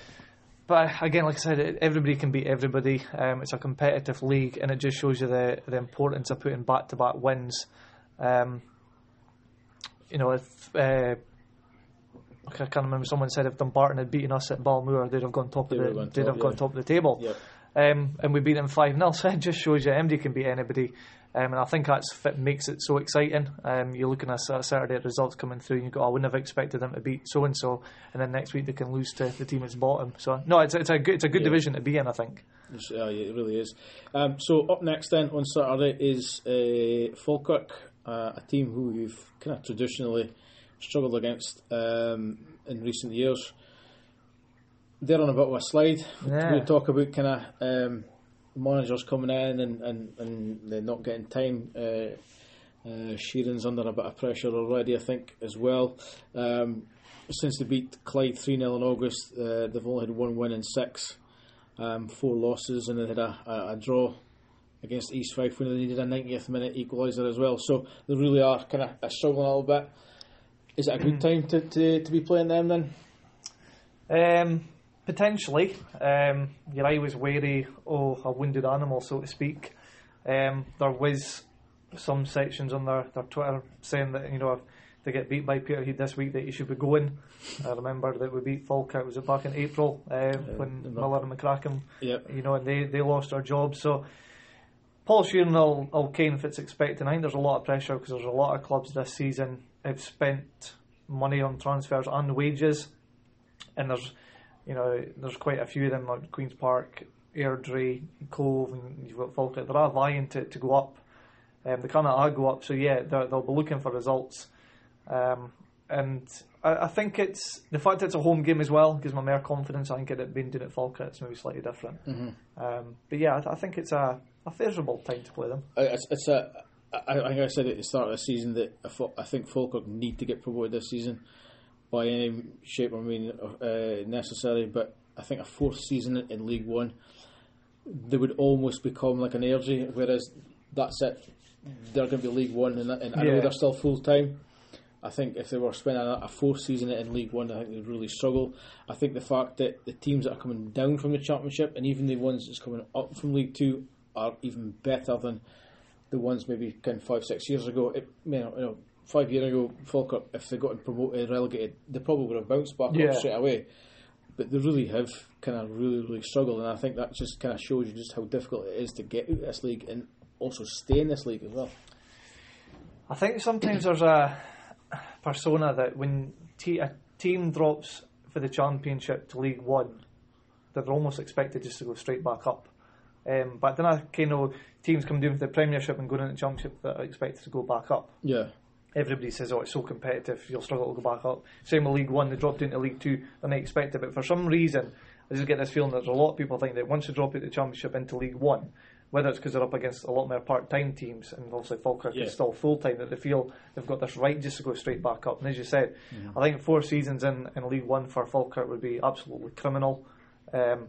[SPEAKER 2] But again, like I said, everybody can beat everybody. Um, it's a competitive league, and it just shows you the the importance of putting back-to-back wins. Um, you know, if uh, I can't remember. Someone said if Dumbarton had beaten us at Balmoor, they'd have gone top
[SPEAKER 1] they
[SPEAKER 2] of the
[SPEAKER 1] gone
[SPEAKER 2] they'd
[SPEAKER 1] top,
[SPEAKER 2] have gone
[SPEAKER 1] yeah.
[SPEAKER 2] top of the table.
[SPEAKER 1] Yep.
[SPEAKER 2] Um, and we beat them five nil. So it just shows you anybody can beat anybody. Um, and I think that's what makes it so exciting. Um, you're looking at a Saturday at results coming through, and you go, oh, I wouldn't have expected them to beat so and so, and then next week they can lose to the team that's bottom. So no, it's it's a good it's a good
[SPEAKER 1] yeah.
[SPEAKER 2] division to be in, I think.
[SPEAKER 1] It's, uh, yeah, it really is. Um, so up next then on Saturday is uh, Falkirk, uh, a team who we've kind of traditionally struggled against um, in recent years. They're on a bit of a slide.
[SPEAKER 2] Yeah.
[SPEAKER 1] We talk about kind of um, managers coming in and, and, and they're not getting time. Uh, uh, Sheeran's under a bit of pressure already, I think, as well. Um, since they beat Clyde three nil in August, uh, they've only had one win in six, um, four losses, and they had a, a, a draw against East Fife when they needed a ninetieth minute equaliser as well. So they really are kind of struggling a little bit. Is it a good time to, to, to be playing them then?
[SPEAKER 2] Um, potentially. Um, your eye was wary of a wounded animal, so to speak. Um, there was some sections on their, their Twitter saying that, you know, if they get beat by Peterhead this week, that he should be going. I remember that we beat Falkirk, was it back in April, uh, uh, when Miller and McCracken,
[SPEAKER 1] yep.
[SPEAKER 2] you know, and they, they lost their jobs. So Paul Sheeran will, will cane if it's expecting. I think there's a lot of pressure because there's a lot of clubs this season have spent money on transfers and wages, and there's, you know, there's quite a few of them like Queen's Park, Airdrie, Cove, and you've got Falkirk. They're all vying to, to go up. Um, they kind of go up, so yeah, they'll be looking for results. Um, and I, I think it's the fact it's a home game as well gives me more confidence. I think it being done at Falkirk, it's maybe slightly different.
[SPEAKER 1] Mm-hmm.
[SPEAKER 2] Um, but yeah, I, th- I think it's a, a favourable time to play them.
[SPEAKER 1] It's, it's a. I, I think I said at the start of the season that I, I think Falkirk need to get promoted this season by any shape or mean uh, necessary. But I think a fourth season in League One, they would almost become like an Airdrie, whereas that's it. They're going to be League One, and, and I know
[SPEAKER 2] Yeah.
[SPEAKER 1] they're still full time. I think if they were spending a, a fourth season in League One, I think they'd really struggle. I think the fact that the teams that are coming down from the Championship and even the ones that's coming up from League Two are even better than the ones maybe kind of five, six years ago. It, you know, you know, five years ago, Falkirk, if they got promoted, relegated, they probably would have bounced back
[SPEAKER 2] Yeah.
[SPEAKER 1] up straight away. But they really have kind of really, really struggled, and I think that just kind of shows you just how difficult it is to get out of this league and also stay in this league as well.
[SPEAKER 2] I think sometimes there's a persona that when te- a team drops for the Championship to League One, they're almost expected just to go straight back up. Um, but then I kind of teams come down to the Premiership and going into the Championship that are expected to go back up.
[SPEAKER 1] Yeah.
[SPEAKER 2] Everybody says, oh, it's so competitive, you'll struggle to go back up. Same with League One, they dropped into League Two, they're not expected. But for some reason, I just get this feeling that there's a lot of people think that once you drop out the Championship into League One, whether it's because they're up against a lot more part-time teams, and obviously Falkirk
[SPEAKER 1] Yeah.
[SPEAKER 2] is still full-time, that they feel they've got this right just to go straight back up. And as you said, mm-hmm. I think four seasons in, in League One for Falkirk would be absolutely criminal. Um,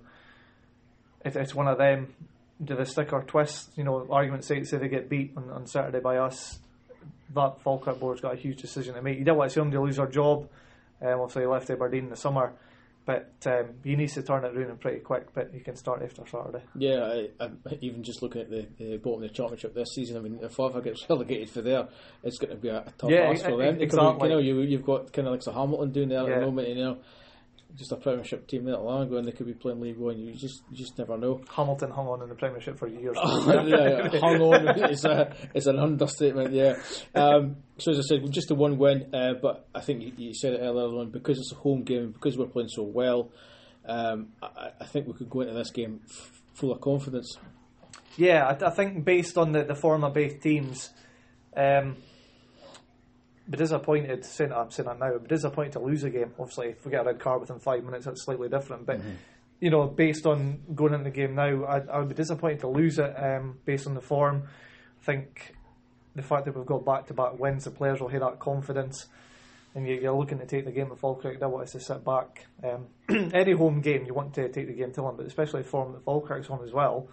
[SPEAKER 2] it, it's one of them, do they stick or twist? You know, argument's sake, say they get beat on, on Saturday by us, that Falkirk board's got a huge decision to make. You don't want to see them to lose their job. Um, obviously, he left Aberdeen in the summer, but um, he needs to turn it around pretty quick. But he can start after Saturday.
[SPEAKER 1] Yeah, I, I, even just looking at the, the bottom of the Championship this season, I mean, if Falkirk gets relegated for there, it's going to be a, a tough
[SPEAKER 2] Yeah,
[SPEAKER 1] ask for them.
[SPEAKER 2] exactly.
[SPEAKER 1] Because, you know, you, you've got kind of like Sir Hamilton doing there
[SPEAKER 2] Yeah.
[SPEAKER 1] at the moment, you know, just a Premiership team not long ago, and they could be playing League One. You just, you just never know.
[SPEAKER 2] Hamilton hung on in the Premiership for years.
[SPEAKER 1] yeah, hung on. It's a, it's an understatement. Yeah. Um, so as I said, just a one win, uh, but I think you, you said it earlier on, because it's a home game, because we're playing so well. Um, I, I think we could go into this game f- full of confidence.
[SPEAKER 2] Yeah, I, I think based on the, the form of both teams, um, be disappointed, saying that, I'm saying that now, be disappointed to lose a game. Obviously, if we get a red card within five minutes, that's slightly different. But, mm-hmm. you know, based on going into the game now, I, I would be disappointed to lose it um, based on the form. I think the fact that we've got back-to-back wins, the players will have that confidence. And you're looking to take the game at Falkirk, you don't want us to sit back. Um, any home game, you want to take the game to them, but especially form that Falkirk's on as well.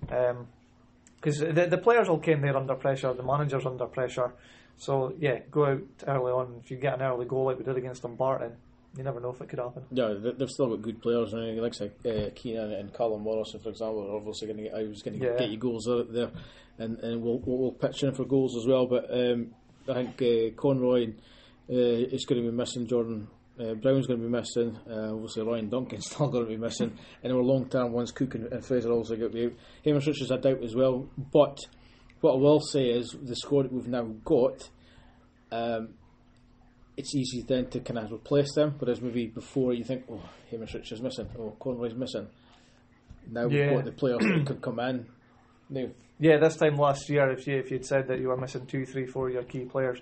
[SPEAKER 2] Because um, the, the players will come there under pressure, the manager's under pressure. So, yeah, go out early on. If you get an early goal like we did against Dumbarton, you never know if it could happen.
[SPEAKER 1] Yeah, they've still got good players. I mean, like uh, Keenan and Callum Morrison, for example, are obviously going to get, I was going to yeah. get you goals there, and, and we'll, we'll pitch in for goals as well. But um, I think uh, Conroy and, uh, is going to be missing Jordan Uh, Brown's going to be missing. Uh, obviously, Ryan Duncan's still going to be missing. And our long-term ones, Cook and, and Fraser, also going to be out. Hamish Richards, I doubt as well. But what I will say is the squad that we've now got, um, it's easy then to kind of replace them. Whereas maybe before you think, oh, Hamish Richards missing, oh, Conroy's missing. Now we've
[SPEAKER 2] Yeah.
[SPEAKER 1] got the players that could come in. Now,
[SPEAKER 2] Yeah, this time last year, if you if you'd said that you were missing two, three, four of your key players,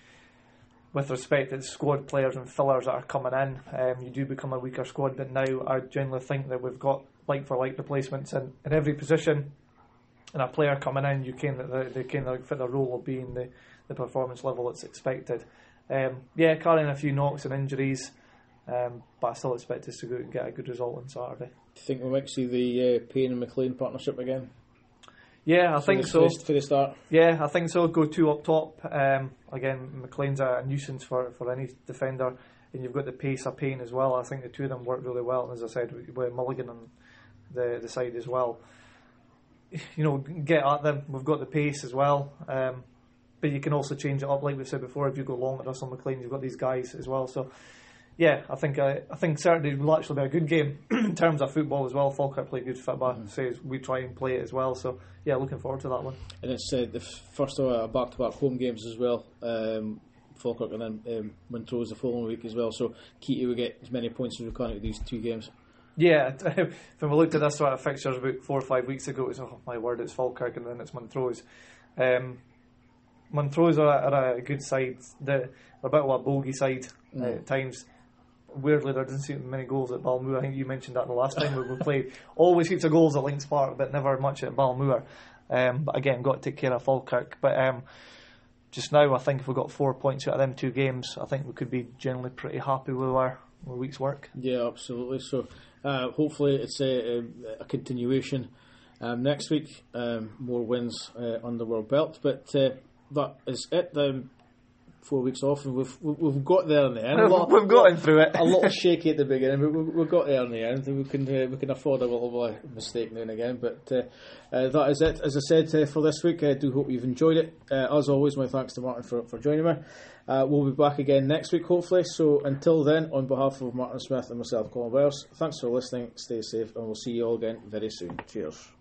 [SPEAKER 2] with respect to the squad players and fillers that are coming in, um, you do become a weaker squad. But now I genuinely think that we've got like for like replacements in, in every position, and a player coming in, you can they, they can like, fit the role of being the, the performance level that's expected. Um, yeah, carrying a few knocks and injuries, um, but I still expect us to go and get a good result on Saturday.
[SPEAKER 1] do you think we might see the uh, Payne and McLean partnership again?
[SPEAKER 2] Yeah, I
[SPEAKER 1] For
[SPEAKER 2] think
[SPEAKER 1] the-
[SPEAKER 2] so.
[SPEAKER 1] For the, for the start?
[SPEAKER 2] Yeah, I think so. Go two up top. Um, again, McLean's a nuisance for, for any defender, and you've got the pace of Payne as well. I think the two of them work really well. And as I said, with Mulligan on the the side as well, you know, get at them. We've got the pace as well, um, but you can also change it up, like we've said before. If you go long at Russell McLean, you've got these guys as well. So, yeah, I think uh, I think Saturday will actually be a good game in terms of football as well. Falkirk play good football, mm-hmm. says we try and play it as well. So, yeah, looking forward to that one.
[SPEAKER 1] And it's uh, the first of our back-to-back home games as well. Um, Falkirk and then um, Montrose the following week as well. So key to we get as many points as we can out of these two games.
[SPEAKER 2] Yeah, when we looked at this sort of fixtures about four or five weeks ago, it was, oh my word, it's Falkirk and then it's Montrose. Um, Montrose are, are a good side. They're a bit of a bogey side mm. uh, at times. Weirdly, there doesn't seem many goals at Balmoor. I think you mentioned that the last time we played. Always heaps of goals at Links Park, but never much at Balmoor. Um, but again, got to take care of Falkirk. But um, just now, I think if we got four points out of them two games, I think we could be generally pretty happy with our, our week's work.
[SPEAKER 1] Yeah, absolutely. So uh, hopefully it's a, a continuation um, next week. Um, more wins uh, under our belt. But uh, that is it. Um, Four weeks off, and we've we've got there in the end.
[SPEAKER 2] Lot, we've gotten through it.
[SPEAKER 1] A little shaky at the beginning, but we we got there in the end. We can uh, we can afford a little bit of mistake now and again. But uh, uh, that is it. As I said uh, for this week, I do hope you've enjoyed it. Uh, as always, my thanks to Martin for for joining me. Uh, we'll be back again next week, hopefully. So until then, on behalf of Martin Smith and myself, Colin Byers, thanks for listening. Stay safe, and we'll see you all again very soon. Cheers.